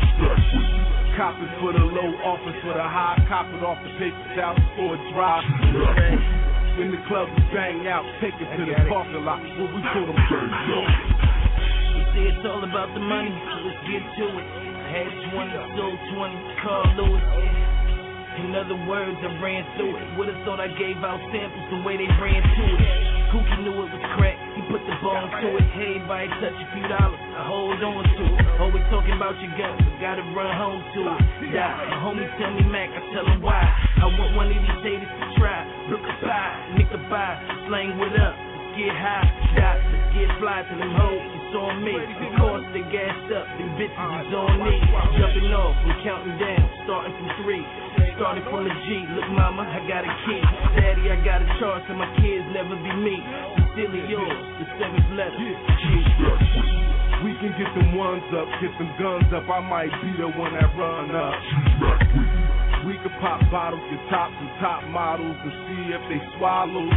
Cop it for the low, office for the high. Cop it off the paper towel for a drive. When the club is bang out, take it to the parking lot where we put them first. You see, it's all about the money, so let's get to it. I had twenty, sold twenty, Carl Lewis. In other words, I ran through it. Would've thought I gave out samples the way they ran to it. Kookie knew it was crack, he put the bone to it. Hey, everybody touch a few dollars, I hold on to it. Always talking about your guns, I gotta run home to it. Yeah, my homies tell me Mac, I tell them why. I want one of these haters to try. Look a pie, nigga buy, slang what up, let's get high. Yeah, let's get fly to them hoes, it's on me. Of course they gassed up, them bitches is on me. Jumping off, I'm counting down, starting from three. Started from the G, look mama, I got a kid. Daddy, I got a charge so my kids never be me. Sincerely yours, the seventh letter, G. We can get them ones up, get them guns up. I might be the one that run up. We can pop bottles, get tops and top models and see if they swallow.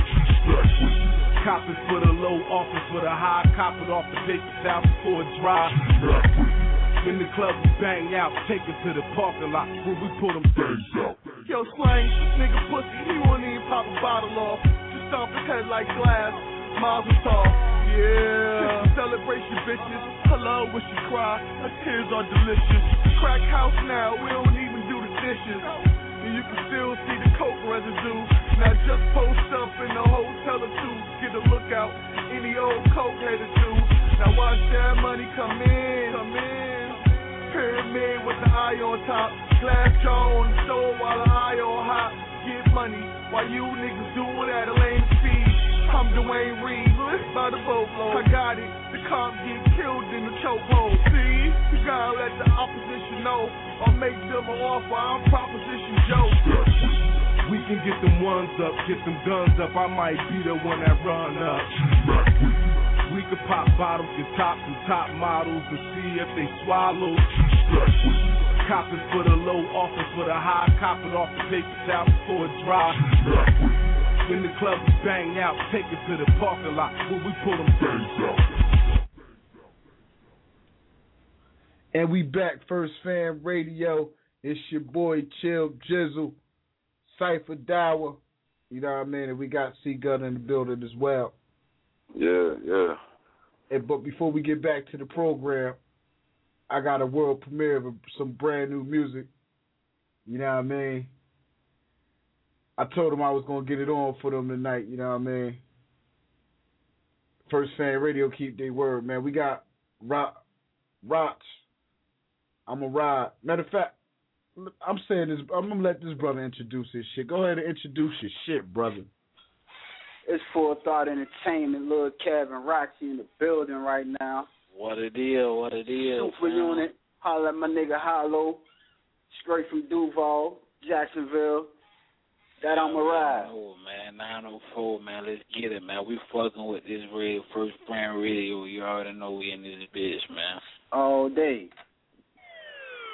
Cop it for the low, office for the high. Cop it off the paper towel before it dry. When the club is bang out, take it to the parking lot where we put them things up. Yo, Slang, nigga pussy, he won't even pop a bottle off. Just stomp his head like glass, Mazel tov. Yeah, celebration bitches, hello, wish you cry, her tears are delicious. Crack house now, we don't even do the dishes. And you can still see the coke residue. Now just post up in the hotel or two, get a lookout, any old coke headed to. Now watch that money come in, come in. Pyramid with the eye on top. Glass jaw on the stove while the eye on hot. Get money while you niggas do it at a lame speed. I'm Dwayne Reed, by the boatload. I got it, the cop get killed in the chokehold. See, you gotta let the opposition know, or make them an offer. I'm Proposition Joe. We can get them ones up, get them guns up. I might be the one that run up. We can pop bottles, get tops and top models and see if they swallow. Cop it for the low, office for the high. Cop it off the paper towel before it dry. When the club is bang out, take it to the parking lot where we put them things up. And we back, First Fam Radio. It's your boy Chill Jizzle, Cypher Dower. You know what I mean? And we got C Gun in the building as well. Yeah, yeah. And, but before we get back to the program, I got a world premiere of some brand new music. You know what I mean? I told them I was going to get it on for them tonight. You know what I mean? First Fan Radio keep their word, man. We got Rock, Roch. I'm a ride. Matter of fact, I'm saying this. I'm going to let this brother introduce his shit. Go ahead and introduce your shit, brother. It's Full Thought Entertainment, Lil Kevin Roxy in the building right now. What it is, what it is. Super man. Unit. Holla at my nigga Hollow. Straight from Duval, Jacksonville. That I'm a ride. Oh, man, nine oh four, man. Let's get it, man. We fucking with this radio, First Brand Radio. You already know we in this bitch, man. All day.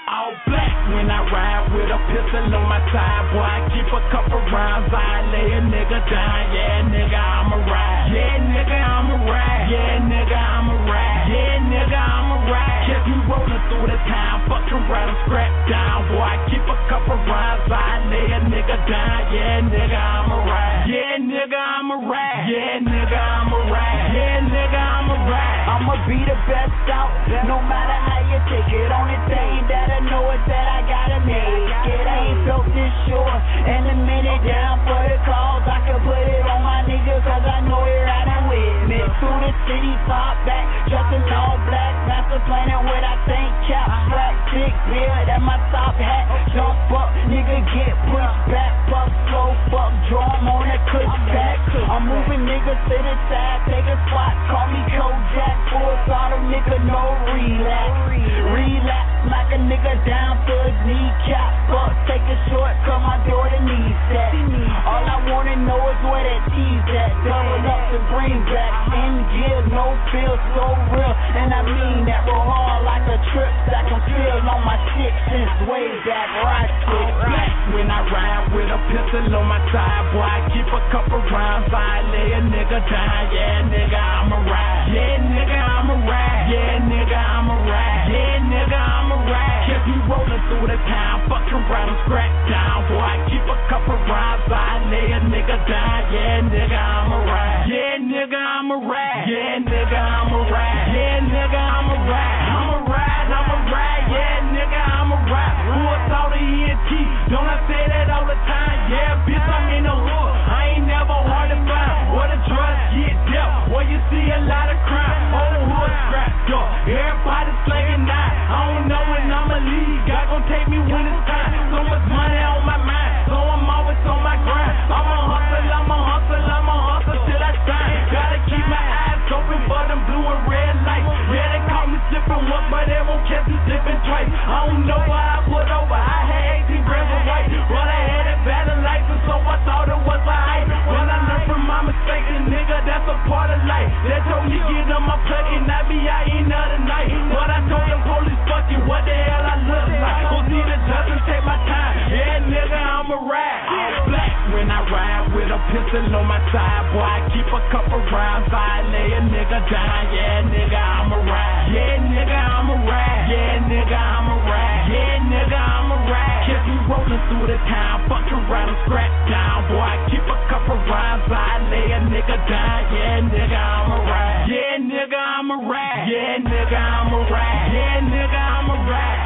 All black when I ride with a pistol on my side. Boy, I keep a couple rounds, I lay a nigga down. Yeah, nigga, I'ma ride. Yeah, nigga, I'ma ride. Yeah, nigga, I'ma ride. Yeah, nigga, I'ma ride. Kept me rolling through the town, fucking around and scrap down. Boy, I keep a couple rounds, I lay a nigga down. Yeah, nigga, I'ma ride. Yeah, nigga, I'ma ride. Yeah, nigga, I'ma ride. Yeah, nigga, I'ma ride. I'ma be the best out, no matter how you take it. Only thing that I know is that I gotta make it. I ain't built this short, and a minute down for the cause. I can put it on my niggas, cause I know you're riding with me. Through the city, pop back, just in all black. Master planning what I think, cap, black, big beard, and my top hat. Jump up, nigga, get pushed back, fuck, slow, fuck, drum on the cush back. I'm moving niggas to the side, take a spot, call me Kojak, full throttle, nigga, no relax. Relax, smack a nigga down to his kneecap, fuck, take a short, cut my daughter knees set. All I wanna know is where that T's at, double up and bring back, in gear, no feel, so real, and I mean that, roll hard like a trip, that can feel on my shit since way back, right foot. Black when I ride with a pistol on my side, boy, I keep a couple rounds, I lay a nigga down. Yeah, nigga, I'ma ride. Yeah, nigga, I'ma ride. Yeah, nigga, I'ma ride. Yeah, nigga, I'ma ride. Kept me rolling through the town, fucking around and scratch down. Boy, I keep a couple rounds, I lay a nigga down. Yeah, nigga, I'ma ride. Yeah, nigga, I'ma ride. Yeah, nigga, I'ma ride. Yeah, nigga, I'ma ride. I'ma ride, I'ma ride. Yeah, nigga, I'ma ride. Who thought of E N T? Don't I say that all the time? Yeah, bitch, I'm in the hood. I ain't never hard to find. Where the drugs get dealt, where you see a lot of crime. Old hood strapped up, everybody slinging knives. I don't know when I'ma leave. God gon' take me when it's time. So much money on my mind, so I'm always on my grind. I'ma hustle, I'ma hustle, I'ma hustle till I shine. Gotta keep my eyes open for them blue and red lights. Yeah, they call me sippin' one, but they won't catch me sippin' twice. I don't know why I put over. I had eighteen grams of white, but I had a valid license, so I thought it was alright. When I learned from my mistakes, and nigga, that's a part of life. They told me get on my plate and I be out in the night, but I told them police fuck you, what the hell I look like? Go see the judge and take my time. Yeah, nigga, I'ma ride. All black when I ride with a pistol on my side, boy, I keep a couple rounds, I lay a nigga down. Yeah, nigga, I'ma ride. Yeah, nigga, I'ma ride. Yeah, nigga, I'ma ride. Yeah, nigga, I'ma ride. Keep me rolling through the town, fucking around and scratch down. Boy, I keep a couple rounds, I lay a nigga down. Yeah, nigga, I'ma ride. Yeah, nigga, I'ma ride. Yeah, nigga, I'ma ride. Yeah, nigga, I'ma ride.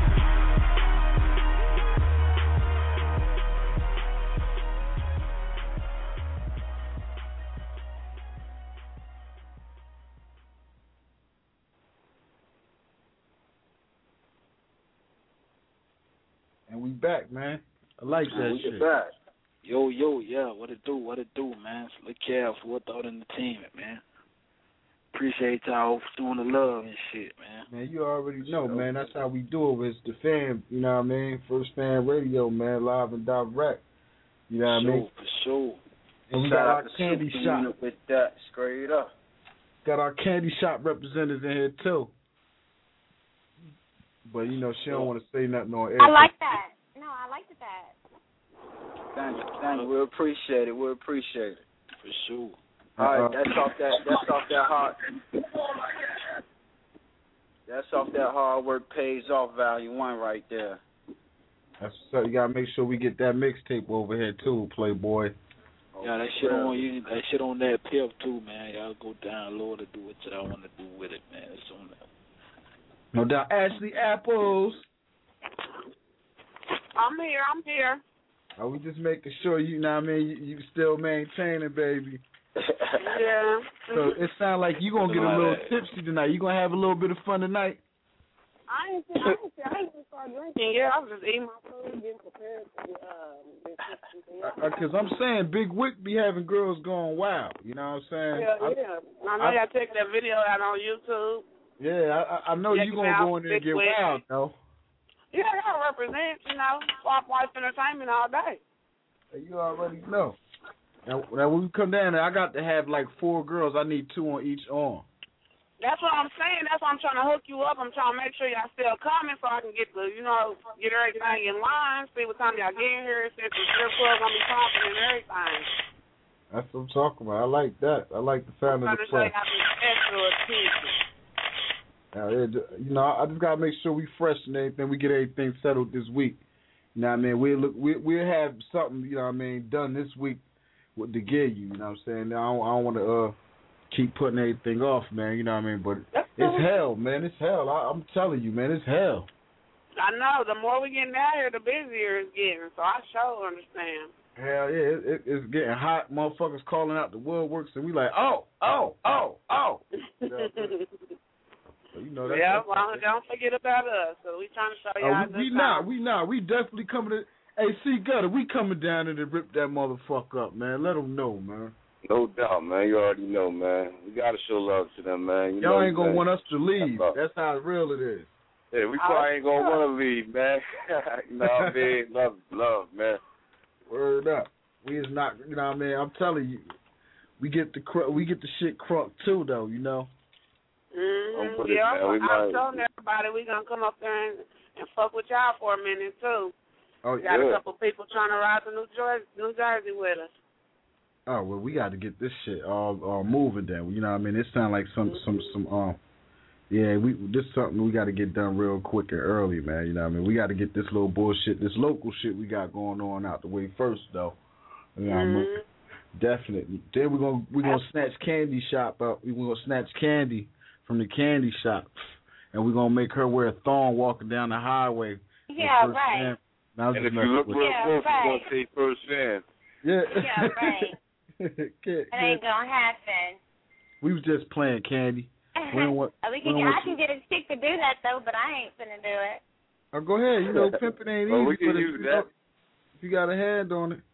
And we back, man. I like that we shit. get back. Yo, yo, yeah, what it do, what it do, man. Look care for what thought entertainment, man. Appreciate y'all for doing the love and shit, man. Man, you already know, man. That's how we do it. It's the fan, you know what I mean? First Fan Radio, man, live and direct. You know what I mean? For sure. And we Shout got out our to candy Super shop. Unit with that, straight up. Got our candy shop representatives in here too. But you know she don't want to say nothing on air. I like that. No, I like that. Thank you, thank you. We appreciate it. We appreciate it. For sure. All right, Uh-uh. that's off that. That's off that hard. That's off that hard work pays off value one right there. That's so you gotta make sure we get that mixtape over here too, Playboy. Yeah, that shit on you. That shit on that pill too, man. Y'all go download and do what y'all want to do with it, man. It's on there. No doubt. Ashley Apples. I'm here. I'm here. Are we just making sure you know what I mean? You, you still maintaining, baby. Yeah. So it sounds like you gonna get a little tipsy tonight. You gonna have a little bit of fun tonight. I ain't. I ain't. I ain't start drinking. Yeah, I was just eating my food, getting prepared for the. Uh, uh, Cause I'm saying Big Wick be having girls going wild. You know what I'm saying? Yeah, I, yeah. I know y'all check that video out on YouTube. Yeah, I, I know Yeah, you gonna go in there and get Wick. wild, though. Yeah, I gotta represent, you know, Swap Life Entertainment all day. You already know. Now, now when we come down there, I got to have like four girls. I need two on each arm. That's what I'm saying. That's why I'm trying to hook you up. I'm trying to make sure y'all still coming so I can get the, you know, get everything in line, see what time y'all get here, see if the strip club gonna be popping and everything. That's what I'm talking about. I like that. I like the sound I'm of the trying to show play. y'all some special attention. Now, it, you know, I just gotta make sure we fresh and everything. We get everything settled this week. You know what I mean? We look, we we'll have something, you know what I mean, done this week with to give you. You know what I'm saying? I don't, I don't want to uh. keep putting everything off, man, you know what I mean? But it's hell, man. It's hell. I, I'm telling you, man, it's hell. I know. The more we getting out here, the busier it's getting. So I sure understand. Hell yeah, it, it, it's getting hot. Motherfuckers calling out the woodworks, and we like, oh, oh, oh, oh. You know, so, you know, that's, yeah, that's, well, that's, don't forget about us. So we trying to show uh, y'all. we, we not, we not. We definitely coming to. Hey, C Gutter, we coming down there to rip that motherfucker up, man. Let them know, man. No doubt, man. You already know, man. We gotta show love to them, man. You Y'all know, ain't gonna man. want us to leave. That's, That's how real it is. Yeah, we probably ain't gonna want to leave, man. You know what I mean? Love, love, man. Word up. We is not, you know what I mean? I'm telling you, we get the cr- we get the shit crunk too, though. You know. Mm-hmm. Yeah, it, I was telling everybody we gonna come up there and, and fuck with y'all for a minute too. Oh, we got yeah. a couple people trying to ride to New Jersey, New Jersey with us. Oh well, we got to get this shit all, all moving. Then you know what I mean. It sounds like some some some um yeah we this is something we got to get done real quick and early, man. You know what I mean. We got to get this little bullshit, this local shit we got going on out the way first, though. You know what mm-hmm. I mean? Definitely. Then we're gonna we're gonna snatch candy shop up. We're gonna snatch candy from the candy shop, and we're gonna make her wear a thong walking down the highway. Yeah, right. And if you look real yeah, close, right. you're gonna see first hand. Yeah. Yeah, right. Can't, it ain't gonna happen. We was just playing, Candy. We don't want, we can, we don't I want can get a chick to do that though, but I ain't finna do it. Oh, go ahead. You know, pimping ain't well, easy. we can but use if, that. If you got a hand on it.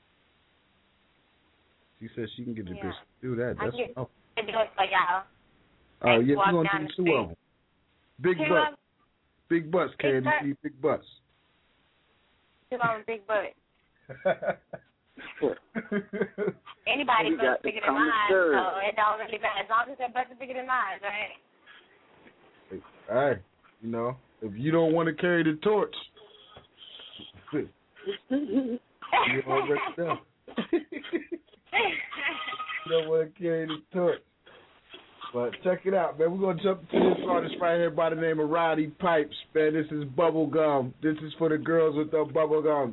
She said she can get the yeah. bitch to do that. That's I can oh. do it for y'all. Oh, yeah, walk we're going down to the do two street. of them. Big Two butts. of- Big butts, Big Candy. butt. See, big butts. Two of them big butt. Anybody We got butt's bigger the than mine, connoisseur. so it don't really matter. As long as their butt's bigger than mine, right? Hey, you know, if you don't want to carry the torch, you already know. You don't want to carry the torch. But check it out, man. We're going to jump into this artist right here by the name of Roddy Pipes, man. This is Bubblegum. This is for the girls with the bubble gums.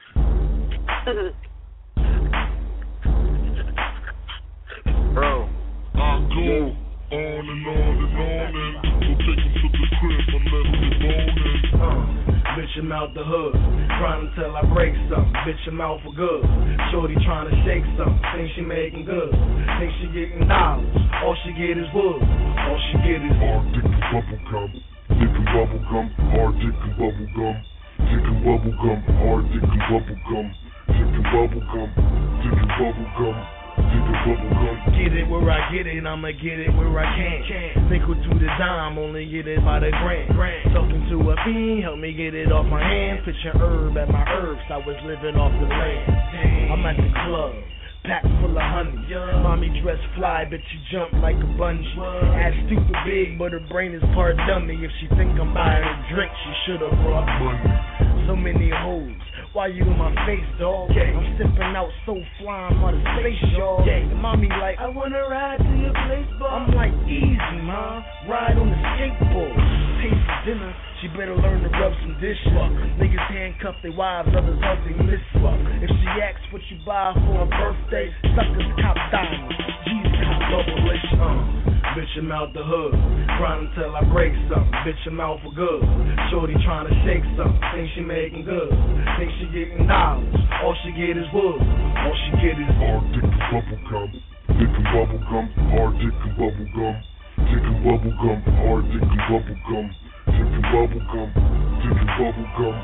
Bro, I go on and on and on and so take him to the crib and let him get boning. Uh, bitch, I'm out the hood, grinding till I break something. Bitch, I'm out for good. Shorty trying to shake something, think she making good. Think she getting dollars, all she get is wood. All she get is hard dick and bubble gum, dick and bubble gum, hard dick and bubble gum, dick and bubble gum, hard dick and bubble gum, dick and bubble gum, dick and bubble gum. Get it where I get it, I'ma get it where I can. Nickel to the dime, only get it by the grand. Talking to a fiend, help me get it off my hands. Picture herb at my herbs, I was living off the land. I'm at the club, packed full of honey. Mommy dressed fly, bet you jump like a bungee. Ass stupid big, but her brain is part dummy. If she think I'm buying a drink, she should've brought money. So many hoes. Why you in my face, dog? Yeah. I'm stepping out so fly, I'm out of space, y'all. Yeah. And mommy like, I wanna ride to your place, boy. I'm like, easy, ma. Ride on the skateboard. Pay for dinner, she better learn to rub some dishes. Fuck. Niggas handcuff their wives, others hug they miss. Fuck. If she asks what you buy for her birthday, suckers cop diamonds. Jesus cop double list. Uh. Bitch, I'm out the hood, grinding till I break something. Bitch, I'm out for good. Shorty trying to shake something, think she making good. Think she getting dollars, all she get is wood. All she get is hard dick and bubble gum, dick and bubble gum, hard dick and bubble gum, dick and bubble gum, hard dick and bubble gum, dick and bubble gum, dick and bubble gum,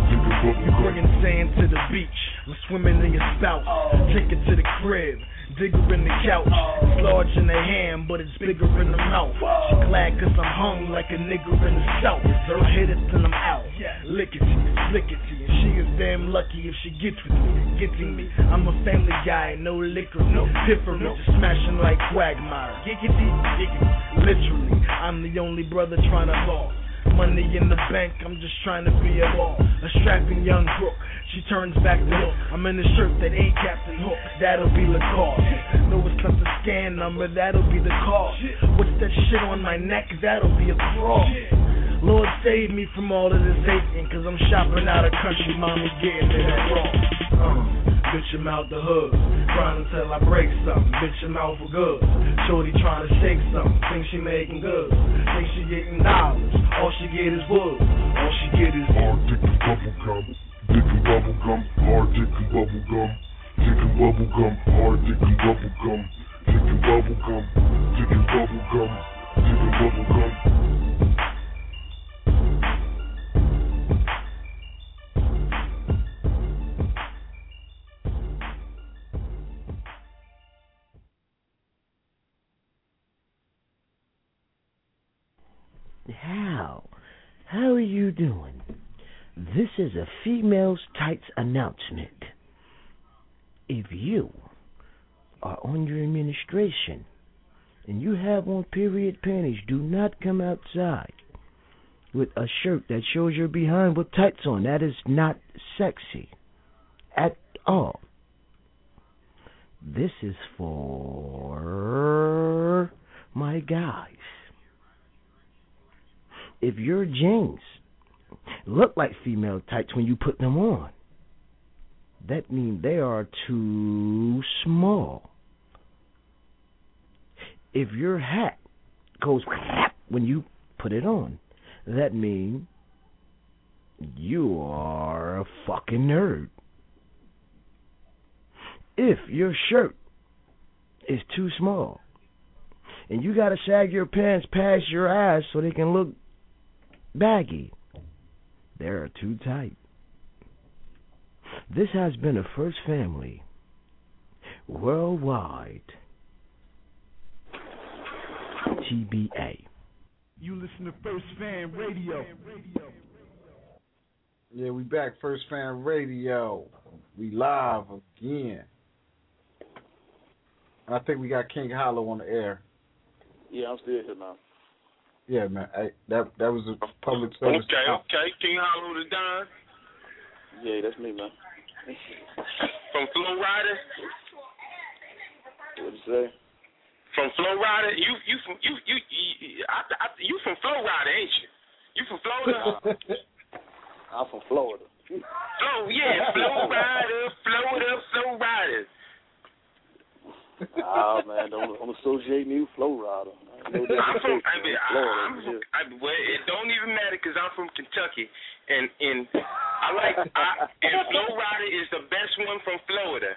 You bringing sand to the beach, I'm swimming in your spout. Take it to the crib, dig her in the couch. It's large in the hand, but it's bigger in the mouth. She glad cause I'm hung like a nigga in the south. So I hit it till I'm out, lickety, slickety. And she is damn lucky if she gets with me, getting me. I'm a family guy, no liquor, no piffery, just smashing like Quagmire. Giggity, giggity, literally, I'm the only brother trying to ball. Money in the bank, I'm just trying to be a ball. A strapping young crook, she turns back the hook. I'm in a shirt that ain't Captain Hook, that'll be Lacoste. No, it's not the scan number, that'll be the cost. What's that shit on my neck, that'll be a cross. Lord save me from all of this hating, cause I'm shopping out of country, mommy getting it wrong. Uh, bitch, I'm out the hood, grind until I break something. Bitch, I'm out for good. Shorty trying to shake something, think she making good. Think she getting dollars, all she get is wood. All she get is hard dick and bubble gum, dick and bubble gum, hard dick and bubble gum, dick and bubble gum, hard dick and bubble gum, dick and bubble gum, dick and bubble gum, dick and bubble gum. How? How are you doing? This is a Females Tights announcement. If you are on your administration and you have on period panties, do not come outside with a shirt that shows your behind with tights on. That is not sexy at all. This is for my guys. If your jeans look like female tights when you put them on, that means they are too small. If your hat goes when you put it on, that means you are a fucking nerd. If your shirt is too small and you gotta sag your pants past your ass so they can look baggy, they are too tight. This has been a First Family Worldwide T B A. You listen to First Fan Radio. Yeah, we back, First Fan Radio. We live again. And I think we got King Hollow on the air. Yeah, I'm still here, man. Yeah, man. Hey, that that was a public service. Okay, okay. King Hollow the Don. Yeah, that's me, man. From Flow Rider. What'd you say? From Flow Rider. You you from you you you, I, I, you from Flow Rider, ain't you? You from Florida? I'm from Florida. Oh yeah, Flow Rider, Florida, Flow Rider. Ah man, don't don't associate me with Flow Rider. I'm from, I mean, I'm from, I, well, it don't even matter because I'm from Kentucky, and and I like, I, and Flow Rider is the best one from Florida.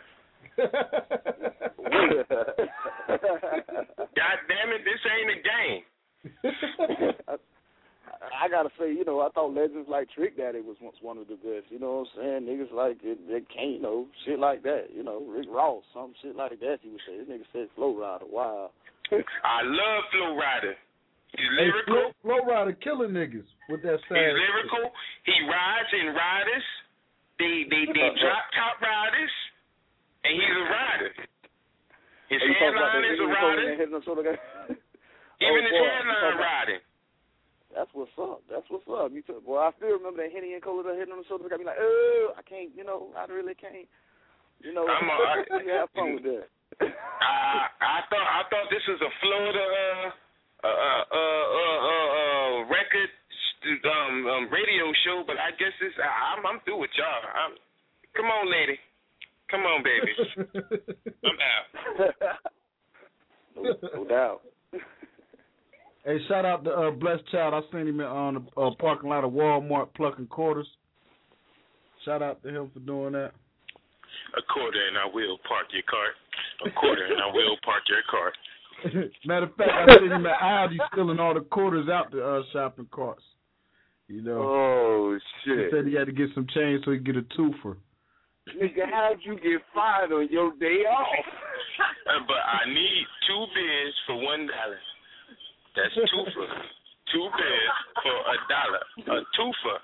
God damn it, this ain't a game. I, I gotta say, you know, I thought legends like Trick Daddy was once one of the best. You know what I'm saying? Niggas like it, they can't, you know, shit like that. You know, Rick Ross, some shit like that. He would say, this nigga said Flow Rider. Wow. I love Flow Rider. He's Hey, lyrical. Flow, Flow Rider killing niggas with that sad. He's lyrical. He rides in riders. They they they drop top riders, and he's a rider. His Hey, you talking about headline that is a Henny rider. Nicole and that sort of guy? Even Oh, his boy, headline you talking about- riding. That's what's up. That's what's up. You took, well, I still remember that Henny and Cola hitting on the shoulder. Got me like, oh, I can't. You know, I really can't. You know, I'm a, I, you have fun with that. I I thought I thought this was a Florida uh uh uh uh, uh, uh record um, um radio show, but I guess it's I, I'm I'm through with y'all. I'm, come on, lady, come on, baby, I'm out. no, no doubt. Hey, shout out to uh, Blessed Child. I seen him on the uh, parking lot of Walmart plucking quarters. Shout out to him for doing that. A quarter and I will park your cart. A quarter and I will park your cart. Matter of fact, I seen him at Aldi stealing all the quarters out the uh, shopping carts. You know. Oh shit! He said he had to get some change so he could get a twofer. Nigga, how'd you get fired on your day off? But I need two beers for one dollar. That's two for two beers for a dollar. A twofer.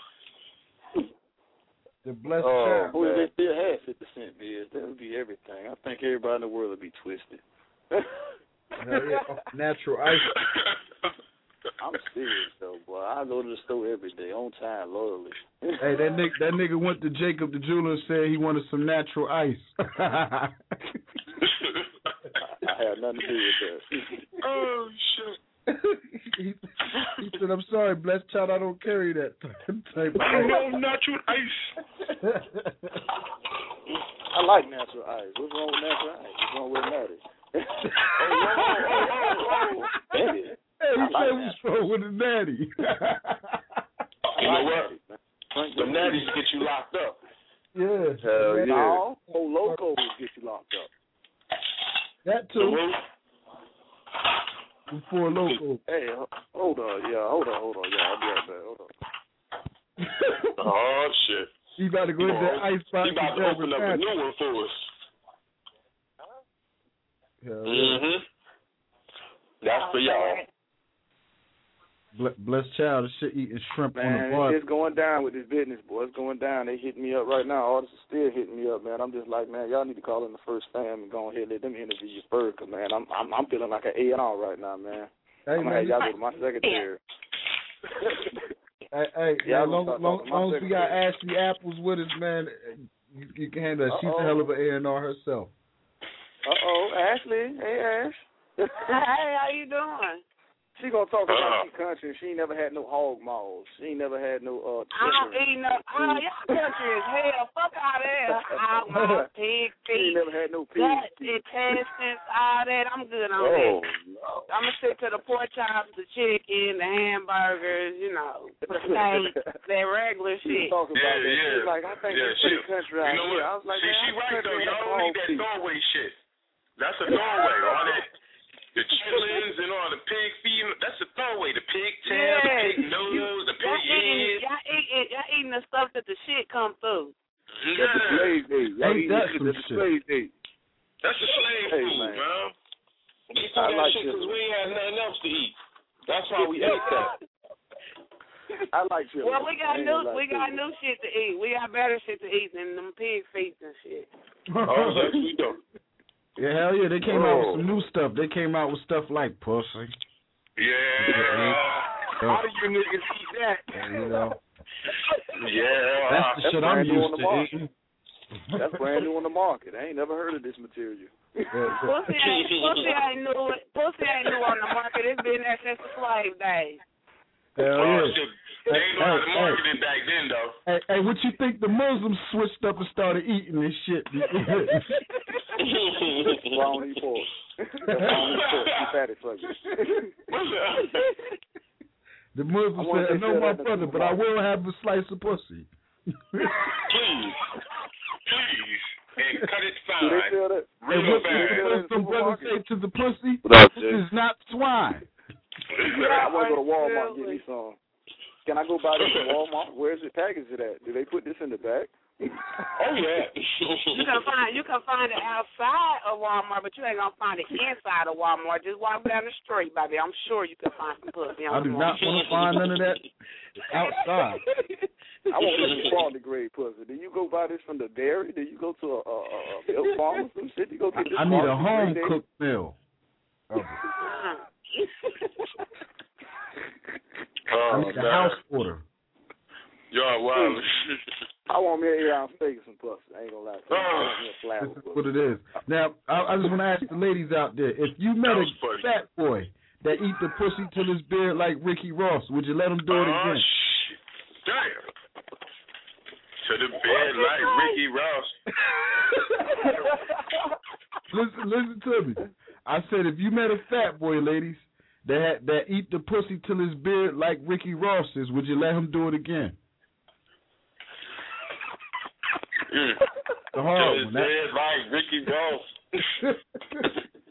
The blessed Oh, child. boy, they still had fifty cent beers. That would be everything. I think everybody in the world would be twisted. Hell yeah, natural ice. I'm serious though, boy. I go to the store every day, on time, loyally. Hey, that nigga, that nigga went to Jacob the jeweler and said he wanted some natural ice. I had nothing to do with that. Oh shit. he, he said, "I'm sorry, blessed child, I don't carry that type of ice." No natural ice. I like natural ice. What's wrong with natural ice? What's wrong with natty? Oh, oh, oh, oh. Natty. Hey, he I said, like "What's wrong with a natty?" You know what? The natties get you locked up. Yeah. Hell yeah. No, oh, loco will get you locked up. That too. Before local. Hey, hold on, yeah, hold on, hold on, yeah, I'll be right back, hold on. Oh shit. He about to go into that ice box. He about to open up a new one for us. Hell yeah. Mm-hmm. That's for y'all. Blessed child, this shit eating shrimp Man, on the bar. it's going down with this business, boy. It's going down. They hitting me up right now. Artists are still hitting me up, man. I'm just like, man, y'all need to call in the First Fam and go ahead and let them interview you first, cause man, I'm I'm I'm feeling like an A and R right now, man. Hey, I'm gonna man, have y'all go to my secretary. Hey, hey, Yeah, man, long, long, long, long as we got Ashley Apples with us, man, you, you can handle that. She's a hell of an A and R herself. Uh oh, Ashley. Hey, Ash. Hey, how you doing? She gonna talk about she country and she ain't never had no hog maws. She ain't never had no uh I don't eat no. Oh, y'all country as hell. Fuck out of there. Hog maws, pig She feet, ain't never had no pig gut, feet. intestines, all that. I'm good on Oh, that. no. I'm gonna stick to the pork chops, the chicken, the hamburgers, you know, the steak, that regular She shit. was talking about Yeah, that. She yeah. was like, I think Yeah, it's she- pretty country out You know here. what? I was like, See, man, she I'm right country though. and Y'all don't hog need that feet. Norway shit. That's a Norway. All that, the chitlins and all the pig feet. That's a Norway. The pig tail, Yeah. the pig nose, the Y'all pig eating, head. y'all eating, y'all eating the stuff that the shit come through. That's the slave day. Y'all Ain't eating that shit some that's the shit? slave day. That's the slave Hey, food, man. man. We I do that like shit chitlins. because we ain't had nothing else to eat. That's why we ate that. I like chitlins. Well, we got I ain't new, gonna lie we to got you. new shit to eat. We got better shit to eat than them pig feet and shit. Oh, yes, we do. Yeah, hell yeah, they came out with Oh. some new stuff. They came out with stuff like pussy. Yeah. How do you niggas eat that? You know, Yeah. that's the That's shit I'm brand new on used the to market. eating. That's brand new on the market. I ain't never heard of this material. Pussy ain't, pussy ain't new. Pussy ain't new on the market. It's been there since the slave days. Hell Oh, yeah. shit. They ain't know how to market it back then, though. Hey, hey, what you think the Muslims switched up and started eating this shit? Brownie pork. That's brownie pork. You fatty fucker. The I Muslims wonder said, if they "No, sell my that in the brother, but I supermarket. will have a slice of pussy." Please. Please. And cut it Do they fine. sell that? And Real what bad. does some brother say to the pussy? What up, This Jay? is not swine. I want to go to Walmart and get me some. Can I go buy this at Walmart? Where's it packaged at? Do they put this in the bag? Oh, yeah. You can find you can find it outside of Walmart, but you ain't gonna find it inside of Walmart. Just walk down the street, baby. I'm sure you can find some pussy. I On do the not want to find none of that outside. I want this quality grade pussy. Do you go buy this from the dairy? Do you go to a, a, a milk farm or some shit? You go get this I need a quality home grade? cooked meal. Oh, Oh, I need a man. house order. Y'all wild. I want me a eight-ounce steak and some pussy. I ain't gonna lie to you. I want me a flour This is pussy. what it is. Now, I, I just want to ask the ladies out there: if you met That a was funny. fat boy that eat the pussy till his beard like Ricky Ross, would you let him do it Oh, again? shit. Damn. To the bed like Ricky Ross. Listen, listen to me. I said if you met a fat boy, ladies, that had, that eat the pussy till his beard like Ricky Ross's, would you let him do it again? Mm. The hard To one. the bed like Ricky Ross.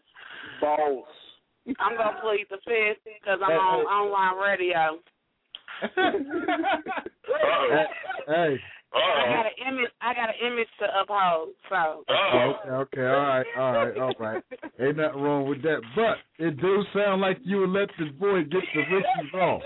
Balls. I'm gonna plead the fifth because I'm Hey, on hey. online radio. Hey. I got an image. I got an image to uphold. So. Okay, okay, all right, all right, all right. Ain't nothing wrong with that, but it do sound like you would let this boy get the Ricky Ross.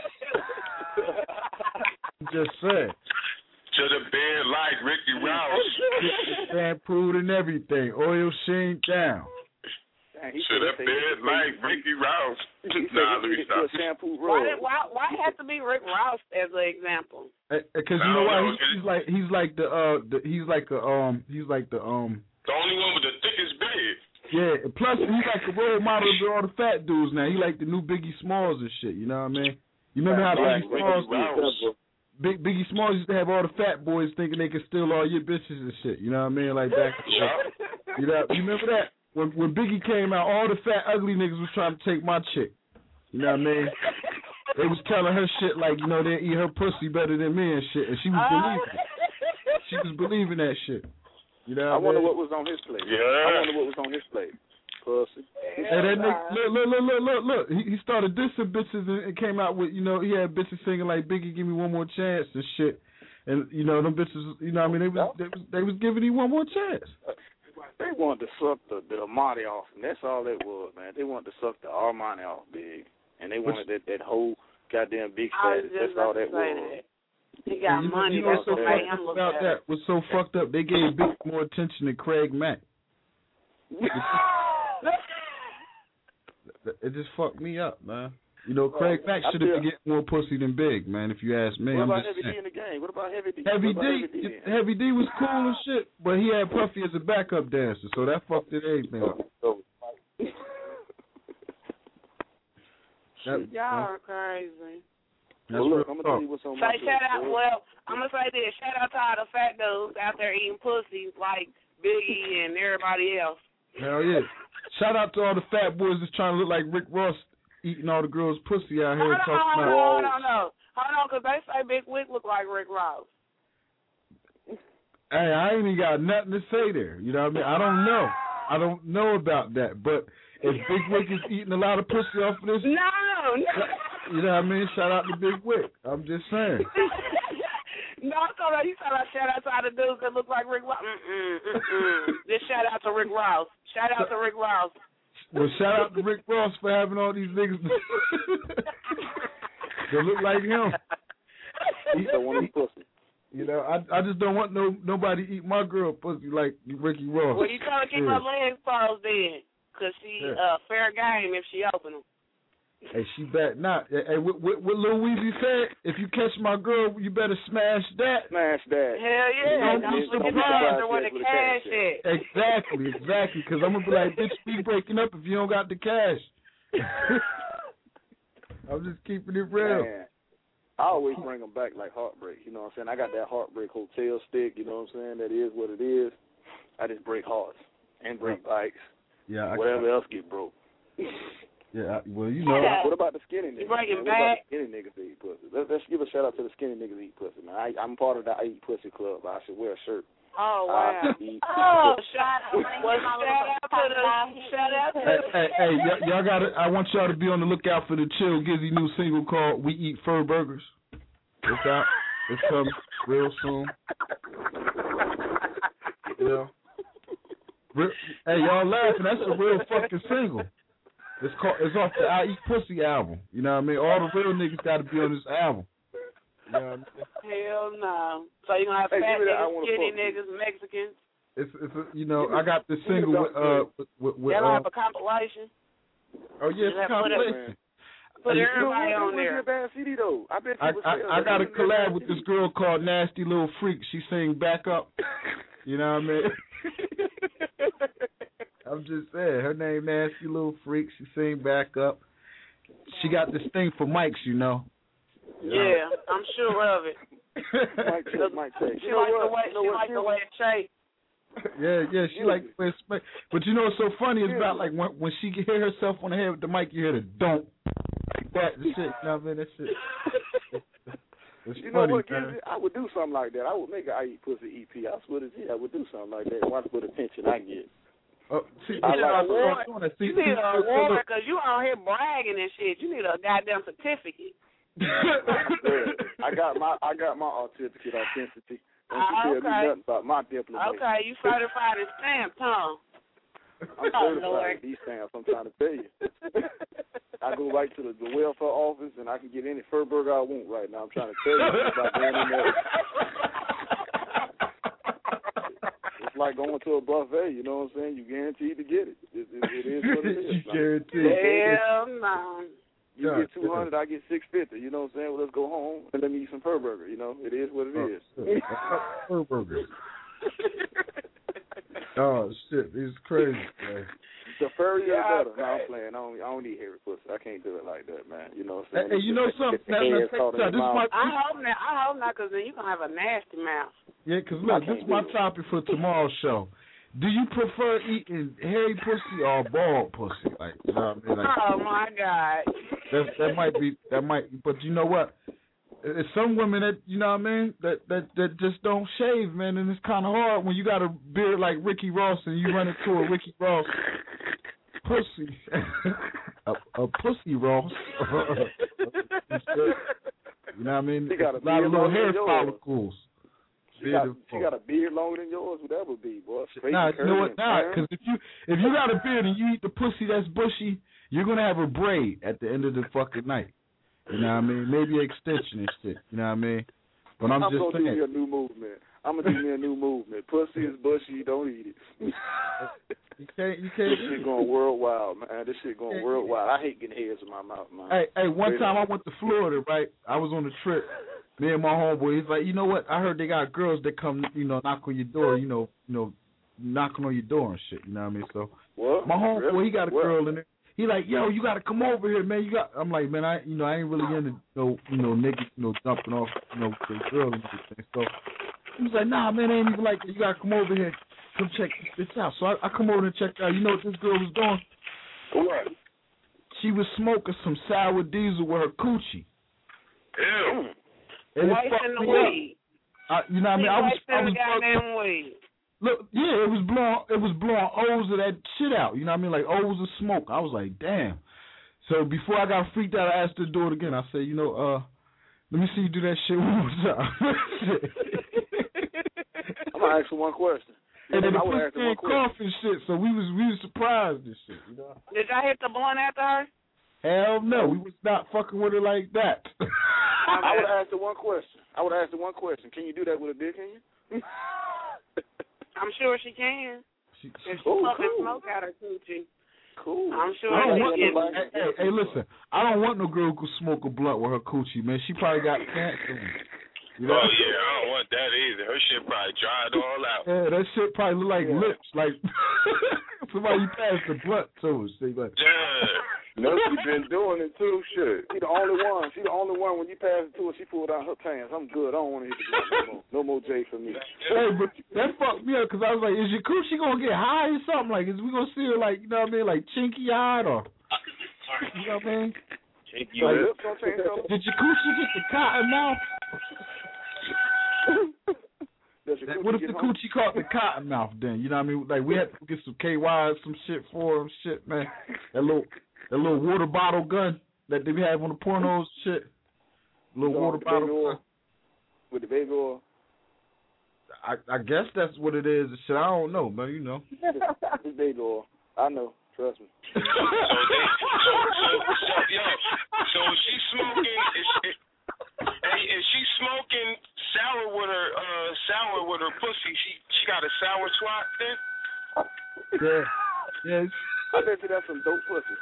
Just saying. Should have been like Ricky Ross. Shampooed and everything, oil sheen down. Should have been like Ricky Ross. Nah, let me stop. Why, why, why has to be Rick Ross as an example? Because you know why he, he's like he's like the uh the, he's like a um he's like the um the only one with the thickest beard. Yeah, plus he's like a role model to all the fat dudes now. He like the new Biggie Smalls and shit. You know what I mean? You remember how Biggie Smalls Big Biggie Smalls used to have all the fat boys thinking they could steal all your bitches and shit. You know what I mean? Like back. You know, you remember that? When when Biggie came out, all the fat ugly niggas was trying to take my chick. You know what I mean? They was telling her shit like, you know, they eat her pussy better than me and shit, and she was believing it. She was believing that shit. You know what I, I wonder mean? what was on his plate. Yeah. I wonder what was on his plate. Pussy. And that nigga, look, look, look, look, look, look. He, he started dissing bitches and, and came out with, you know, he had bitches singing like Biggie, give me one more chance and shit. And, you know, them bitches, you know what I mean, they was, they was, they was giving him one more chance. They wanted to suck the, the Armani off, and that's all it was, man. They wanted to suck the Armani off big, and they wanted that, that whole goddamn big status. That's all that was. He got you know, money. You know That's what's so what fucked up about that? What's so fucked up? They gave Big more attention than Craig Mack. It just fucked me up, man. You know, Craig Mack should have been getting more pussy than Big, man, if you ask me. What I'm about just Heavy saying. D in the game? What about Heavy D? Heavy What D, about Heavy D, Heavy D was cool and shit, but he had Puffy as a backup dancer, so that fucked it everything up. That- Y'all are crazy. That's well, look, real I'm gonna talk. tell you what's on Say my shout list, out. bro. Well, I'm gonna say this. Shout out to all the fat dudes out there eating pussy like Biggie and everybody else. Hell yeah. Shout out to all the fat boys that's trying to look like Rick Ross eating all the girls' pussy out here Hold on, talking hold about. on, hold on, hold on, hold on, because they say Big Wick look like Rick Ross. Hey, I ain't even got nothing to say there. You know what I mean? I don't know. I don't know about that. But if Big Wick is eating a lot of pussy off of this, no, no. You know what I mean? Shout out to Big Wick. I'm just saying. No, I'm talking about, you talking about shout out to all the dudes that look like Rick Ross. Mm-mm, mm-mm. Just shout out to Rick Ross. Shout out to Rick Ross. Well, shout out to Rick Ross for having all these niggas that look like him. He don't want his pussy. You know, I I just don't want no nobody eat my girl pussy like Ricky Ross. Well, you trying to keep yeah. her legs closed then, because she Yeah. uh, fair game if she open them. Hey, she bet not. Hey, what, what, what Lil Weezy said, if you catch my girl, you better smash that. Smash that. Hell yeah. Don't Don't be forget surprised the where the cash at. Exactly, exactly. Because I'm going to be like, bitch, we breaking up if you don't got the cash. I'm just keeping it real. Man, I always bring them back like Heartbreak. You know what I'm saying? I got that Heartbreak Hotel stick. You know what I'm saying? That is what it is. I just break hearts and break bikes. Yeah. I, Whatever else get broke. Yeah, well, you know. Yeah. What about the skinny niggas? You breaking man? What about back? the skinny niggas that eat pussy? Let's, let's give a shout out to the skinny niggas that eat pussy, man. I, I'm part of the I Eat Pussy Club. I should wear a shirt. Oh, I wow. eat Oh, pussy. shout out. Well, shout out to the, shout out to Hey, the. hey, hey y- y'all got to I want y'all to be on the lookout for the Chill Gizzy new single called We Eat Fur Burgers. It's out. It's coming real soon. You know? Real, hey, y'all laughing. That's a real fucking single. It's called. It's off the I Eat Pussy album. You know what I mean? All the real niggas got to be on this album. You know what I mean? Hell no. So you gonna have Hey, fat give me that I niggas, Wanna skinny Fuck You. niggas, Mexicans. It's it's a, you know I got the single with uh with, with, with They'll uh, have a compilation. oh yeah, it's a Just have- put it- compilation. Put Hey, everybody on there. A bad C D though. I bet you I, would I, sell I that. got a It's a collab bad with C D. this girl called Nasty Little Freak. She sing Back Up. You know what I mean? I'm just saying. Her name Nasty Little Freak. She sing Back Up. She got this thing for mics, you know. Yeah, I'm sure of it. Mike check, Mike check. She You know like the what? way You know she what, like the Jim? way it shaped. Yeah, yeah, she like the way it's spe- But you know what's so funny is about like when when she can hear herself on the head with the mic, you hear the don't like that. The shit, you know what I mean? That shit. It's You know funny, what, man. Kizzy? I would do something like that. I would make an I Eat Pussy E P. I swear to God, I would do something like that. Watch what attention I get. Oh, see, You need I an like award. doing that. See, You need see, an look, award look. because you out here bragging and shit. You need a goddamn certificate. I got my I got my certificate of authenticity. Don't Uh, you okay. tell me nothing about my diploma. Okay, you certified and stamped, huh? I'm Oh, certified Lord. with these stamps, I'm trying to tell you. I go right to the, the welfare office and I can get any fur burger I want right now. I'm trying to tell you about going in there. It's like going to a buffet, you know what I'm saying? You guaranteed to get it. It, it, it is what it is. You guaranteed. Hell no. You God, get two hundred, I get six fifty. You know what I'm saying? Well, let's go home and let me eat some fur burger. You know, it is what it is. Fur burger. Oh shit, it's crazy, man. The furrier Yeah, the better. okay. No, I'm playing. I don't. I don't need hairy pussy. I can't do it like that, man. You know what I'm Hey, saying? hey, you know something? Now, now, Head caught in this your is my mouth. I hope not. I hope not, because then you're going to have a nasty mouth. yeah, because look, this is my topic for tomorrow's show. Do you prefer eating hairy pussy or bald pussy? Like, you know what I mean? Like, Oh, my God. that that might be that might, but you know what? It's some women that you know what I mean that that that just don't shave, man, and it's kind of hard when you got a beard like Ricky Ross and you run into a Ricky Ross pussy, a, a pussy Ross. You know what I mean? She got a a lot of beard little longer hair than yours. follicles. She got, she got a beard longer than yours. What that would be, boy? Straight Nah, and you know curly what? and Nah, firm. because if you if you got a beard and you eat the pussy that's bushy, you're gonna have a braid at the end of the fucking night. You know what I mean? Maybe an extension and shit. You know what I mean? But I'm, I'm just gonna saying. do me a new movement. I'm gonna do me a new movement. Pussy is bushy. You don't eat it. You can't. You This can't. shit going worldwide, man. This shit going worldwide. I hate getting heads in my mouth, man. Hey, hey, one Straight time I up. went to Florida, right? I was on a trip. Me and my homeboy, he's like, you know what? I heard they got girls that come, you know, knock on your door, you know, you know, knocking on your door and shit. You know what I mean? So What? my homeboy, Really? he got a What? girl in there. He like, yo, you got to come over here, man. You got. I'm like, man, I, you know, I ain't really into, you know, you know, niggas, you know, jumping off, you know, with the girl and everything. So he was like, nah, man, ain't even like that. You got to come over here, come check this out. So I, I come over and check out. You know what this girl was doing? What? She was smoking some sour diesel with her coochie. Ew. And it Wasting fucked the me weed. up. I, you know what I mean? I was, I Wasting was the goddamn weed. Look, yeah, it was blowing, it was blowing O's of that shit out. You know what I mean? Like O's of smoke. I was like, damn. So before I got freaked out, I asked her to do it again. I said, you know, uh, let me see you do that shit one more time. I'm gonna ask you one question. And then the I would ask pussy you one ain't question. cough and shit, so we was we was surprised and shit. You know? Did y'all hit the blunt after her? Hell no, we was not fucking with her like that. I would ask you one question. I would ask you one question. Can you do that with a dick in you? I'm sure she can. She, if she oh, fucking cool. smoke out her coochie. Cool. I'm sure I don't she want can. no, hey, hey, hey, listen, I don't want no girl who can smoke a blunt with her coochie, man. She probably got cancer. You know? Oh yeah, I don't want that either. Her shit probably dried all out. Yeah, that shit probably look like Yeah. lips, like somebody passed the blunt to her. See, like, Yeah. No, she been doing it too. Shit. She the only one. She the only one. When you pass it to her, she pulled out her pants. I'm good. I don't want to hit the blunt no more. No more J for me. hey, but that fucked me up because I was like, is your coochie gonna get high or something? Like, is we gonna see her like, you know what I mean, like chinky eyed or, you know what I mean? Chinky Like, lips. did your coochie get the cotton mouth? That- what if the coochie caught the cotton mouth then? You know what I mean? Like we had to get some K Y, some shit for him, shit, man. That little, that little water bottle gun that they have on the pornos, shit. Little So, water with the bottle baby gun. oil? With the baby oil. I, I guess that's what it is. Shit, I don't know, but you know. It's baby oil. I know. Trust me. So they, so, so, so, yo, so she's smoking. Is she, hey, is she smoking sour with her, uh, sour with her pussy? She, she got a sour twat then? Yeah. Yes. I bet you that's some dope pussy.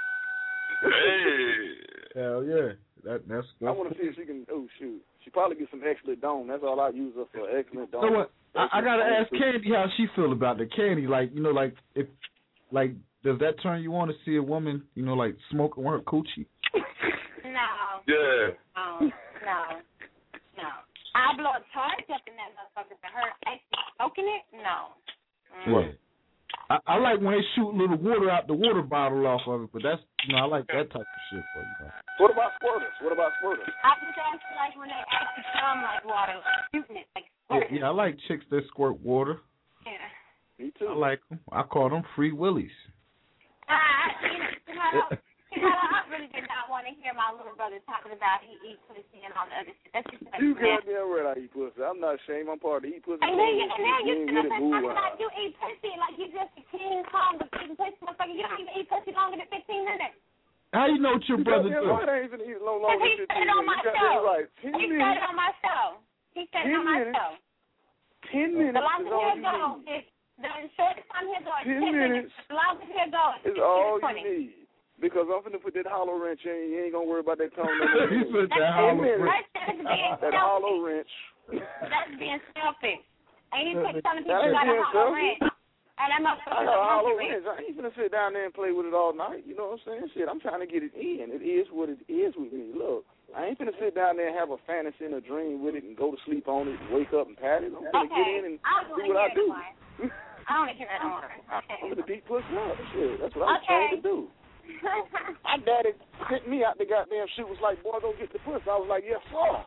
Hey. Hell yeah. That that's. I want to see if she can. Oh shoot, she probably get some excellent dome. That's all I use her for. Excellent dome. So what? I, I gotta ask Excellent dome. Candy how she feel about the Candy. Like you know, like if, like, does that turn you on to see a woman, you know, like smoking with her coochie? No. Yeah. No. No. No. I'll blow a charge up in that motherfucker for her actually smoking it? No. Mm. Right. I, I like when they shoot little water out the water bottle off of it, but that's you know I like that type of shit. But, you know. What about squirters? What about squirters? I just actually like when they actually come like water, like shooting it, like Yeah, squirting. yeah, I like chicks that squirt water. Yeah. Me too. I like them. I call them free willies. Uh, you know, you know, you know, I really did not want to want to hear my little brother talking about he eats pussy and all the other shit. That's just like You that. goddamn right I eat pussy. I'm not ashamed. I'm part of the eat pussy. And then you, and then you ain't sit with up it, and boo, talking uh, about you eat pussy like you just a King Kong of eating pussy, motherfucker. You don't even eat pussy longer than fifteen minutes. How you know what your You brother goddamn do? right I ain't even eat no Because longer he than said fifteen it on my minutes. You show. goddamn right. Ten He minutes. said it on my show. He said it Ten on my minutes. show. Ten minutes The longer is all he'll you go, need. is the shortest time he'll go is Ten ten minutes minutes. The longer he'll go is It's fifteen all to twenty. you need. Because I'm finna put that hollow wrench in. You ain't gonna worry about that tongue no more. He put that That's hollow being- wrench. That's being That selfish. hollow wrench. That's being selfish. Ain't you That telling ain't people you got a being hollow selfish. wrench? And that I motherfucker got a hollow wrench. wrench. I ain't finna sit down there and play with it all night. You know what I'm saying? Shit, I'm trying to get it in. It is what it is with me. Look, I ain't finna sit down there and have a fantasy and a dream with it and go to sleep on it and wake up and pat it. I'm finna Okay. get in and I don't do want what I to hear do. it anymore. I don't want to hear it anymore. Okay. I'm gonna beat pussy up. Shit, that's what I was Okay. trained to do. My daddy sent me out the goddamn shoot. Was like, boy, go get the pussy. I was like, yes, sir.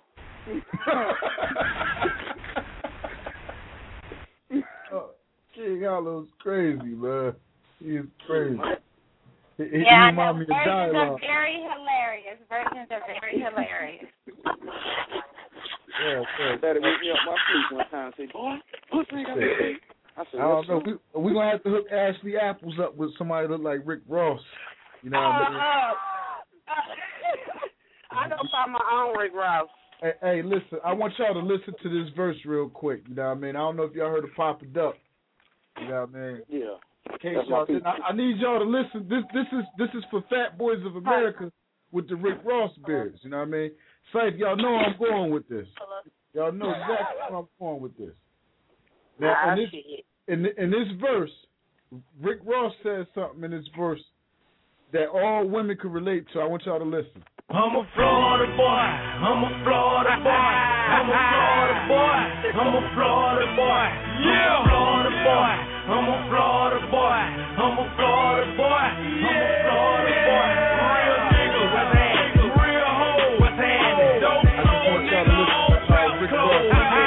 Oh, King Hollow's crazy, man. He's crazy. He, he Yeah, I remind know. me of Versions are dialogue. very hilarious. Versions are very hilarious. Yeah, yeah. Daddy woke me up my sleep one time and said, boy, pussy ain't got no face. I said, I don't yes, know. sir. We we gonna have to hook Ashley Apples up with somebody that look like Rick Ross. You know what I mean? Uh, uh, I don't find my own Rick Ross. Hey, hey, listen. I want y'all to listen to this verse real quick. You know what I mean? I don't know if y'all heard of Papa Duck. You know what I mean? Yeah. In case That's my y'all didn't, I, I need y'all to listen. This this is this is for Fat Boys of America with the Rick Ross beards. You know what I mean? Safe, y'all know I'm going with this. Y'all know exactly where I'm going with this. Now, in this, in, in this verse, Rick Ross says something in this verse that all women can relate to. I want y'all to listen. I'm a Florida boy. I'm a Florida boy. I'm a Florida boy. I'm a Florida boy. Yeah. I'm a Florida boy. I'm a Florida boy. I'm a Florida boy. I'm a Florida boy. Real nigga, what's happening? Real hoe, what's happening? Dope cold nigga, all trap cold.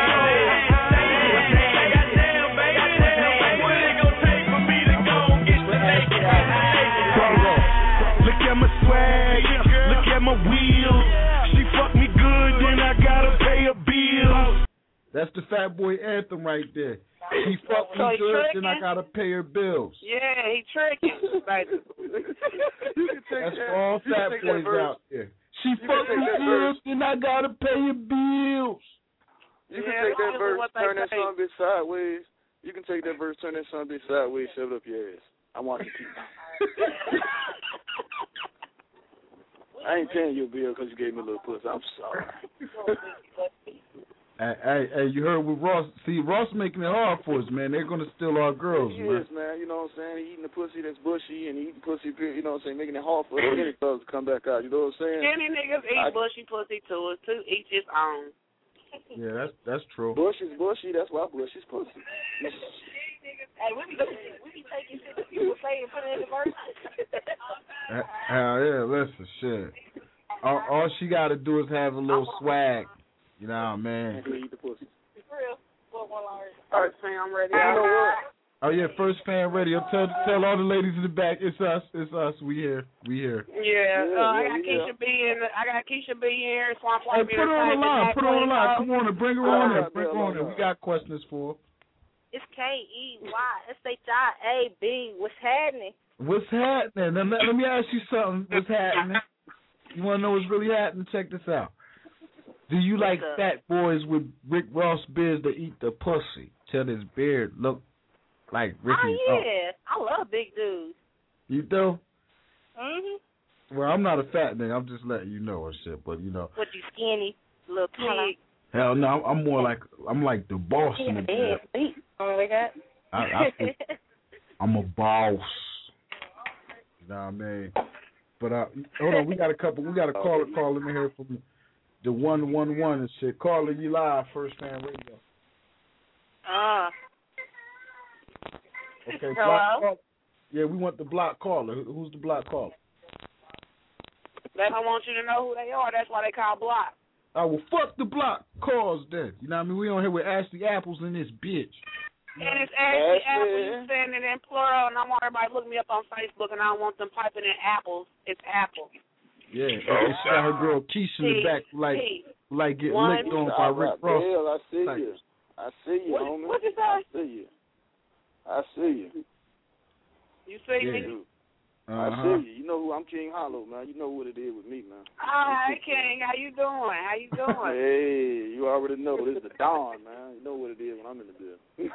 Goddamn, baby, what it gonna take for me to go get the naked? Look at my swag. Look at my wheels. She fuck me good, then I gotta pay her bills. That's the Fat Boy anthem right there. She fuck me So he good, tricking? then I gotta pay her bills. Yeah, he tricking. That's for all fat boys out there. She You can fuck take me that good, verse. then I gotta pay her bills. You can Yeah, take that that's verse, what they turn that say. son bitch sideways. You can take that verse, turn that son bitch sideways, shove it up your ass. I want you to. I ain't paying you a bill because you gave me a little pussy. I'm sorry. Hey, hey, hey, you heard with Ross. See, Ross making it hard for us, man. They're gonna steal our girls, He man. is, man. You know what I'm saying? He eating the pussy that's bushy and he eating pussy, you know what I'm saying, making it hard for us skinny thugs to come back out. You know what I'm saying? Skinny niggas eat I- bushy pussy too. It's to each his own. Yeah, that's that's true. Bush is bushy. That's why Bush is pussy. Hey, we be we be taking shit that people say and put it in the verse. Uh, Hell yeah, listen, shit. All, all she gotta do is have a little swag. You know what I mean? And he eat the pussy. For real. What one large? All right, I'm ready. You know what? Oh yeah, First Fan Radio. Tell tell all the ladies in the back, it's us, it's us. We here, we here. Yeah, Yeah, uh, I yeah, got yeah. Keisha B in. The, I got Keisha B here. Swamp Hey, Life put her on the line. Put her on the line. Come on, and bring her Oh, on yeah, in. Bring her yeah, on in. yeah. We got questions for her. It's K E Y S H I A B. What's happening? What's happening? Now, let, let me ask you something. What's happening? You want to know what's really happening? Check this out. Do you like up? fat boys with Rick Ross beards that eat the pussy till his beard look like Ricky? Oh yeah, I love big dudes. You do? Mhm. Well, I'm not a fat nigga. I'm just letting you know and shit. But you know, What you skinny little pig? hell no, I'm, I'm more like I'm like the boss in the Yeah, bed. feet. Oh my God. I, I think I'm a boss. You know what I mean? But uh, hold on, we got a couple. We got a caller calling in here from the one one one and shit. Caller, you live, First Fan Radio. Ah. Okay, Hello? block caller. Yeah, we want the block caller. Who- Who's the block caller? They don't want you to know who they are. That's why they call block. Oh, well, fuck the block calls then. You know what I mean? We on here with Ashley Apples in this bitch. And it's Ashley Ashley. Apple. You saying it in plural, and I want everybody to look me up on Facebook, and I don't want them typing in apples. It's Apple. Yeah, and she got her girl Keisha in the back, like, like get One. licked on by Rick Ross. Hell, I see Like- you. I see you, What- homie. what you say? I see you. I see you. You see Yeah. me? I Uh-huh. see you. You know who I'm, King Hollow, man. You know what it is with me, man. Hi, King. How you doing? How you doing? Hey, you already know. This is the dawn, man. You know what it is when I'm in the building.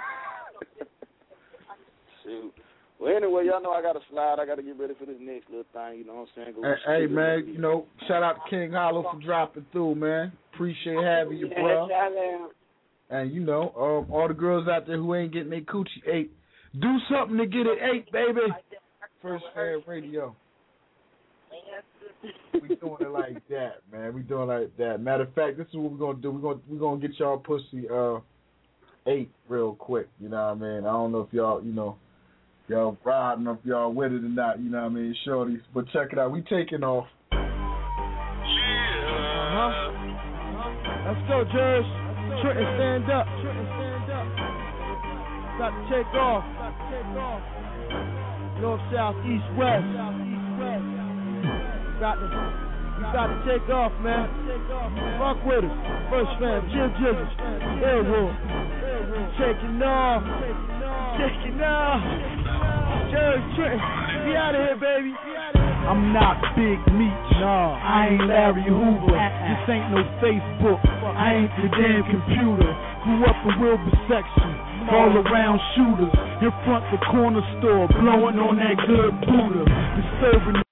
Shoot. Well, anyway, y'all know I got to slide. I got to get ready for this next little thing. You know what I'm saying? Go Hey, hey, man, you know, shout out to King Hollow for dropping through, man. Appreciate having you, Yeah, bro. shout out. And you know, um, all the girls out there who ain't getting their coochie ate, do something to get it ate, baby. First Fan Radio. We doing it like that, man. We doing it like that. Matter of fact, this is what we're gonna do. We're gonna we're gonna get y'all pussy uh ate real quick. You know what I mean? I don't know if y'all you know y'all riding or if y'all with it or not. You know what I mean, shorties. But check it out. We taking off. Uh-huh. Let's go, Jers. Trenton, stand up. Trenton, stand up. Got to take off. North, south, east, west. Got to, you got to take off, man. Fuck with us. First Fan, Jim Jizzle, Airwood. Taking off. Taking off. Jers, Trenton, we out of here, baby. I'm not Big Meech, nah, I ain't Larry Hoover. This ain't no Facebook, I ain't the damn computer. Grew up in Wilbur section, all around shooters. In front the corner store, blowing on that good Buddha. Disturbing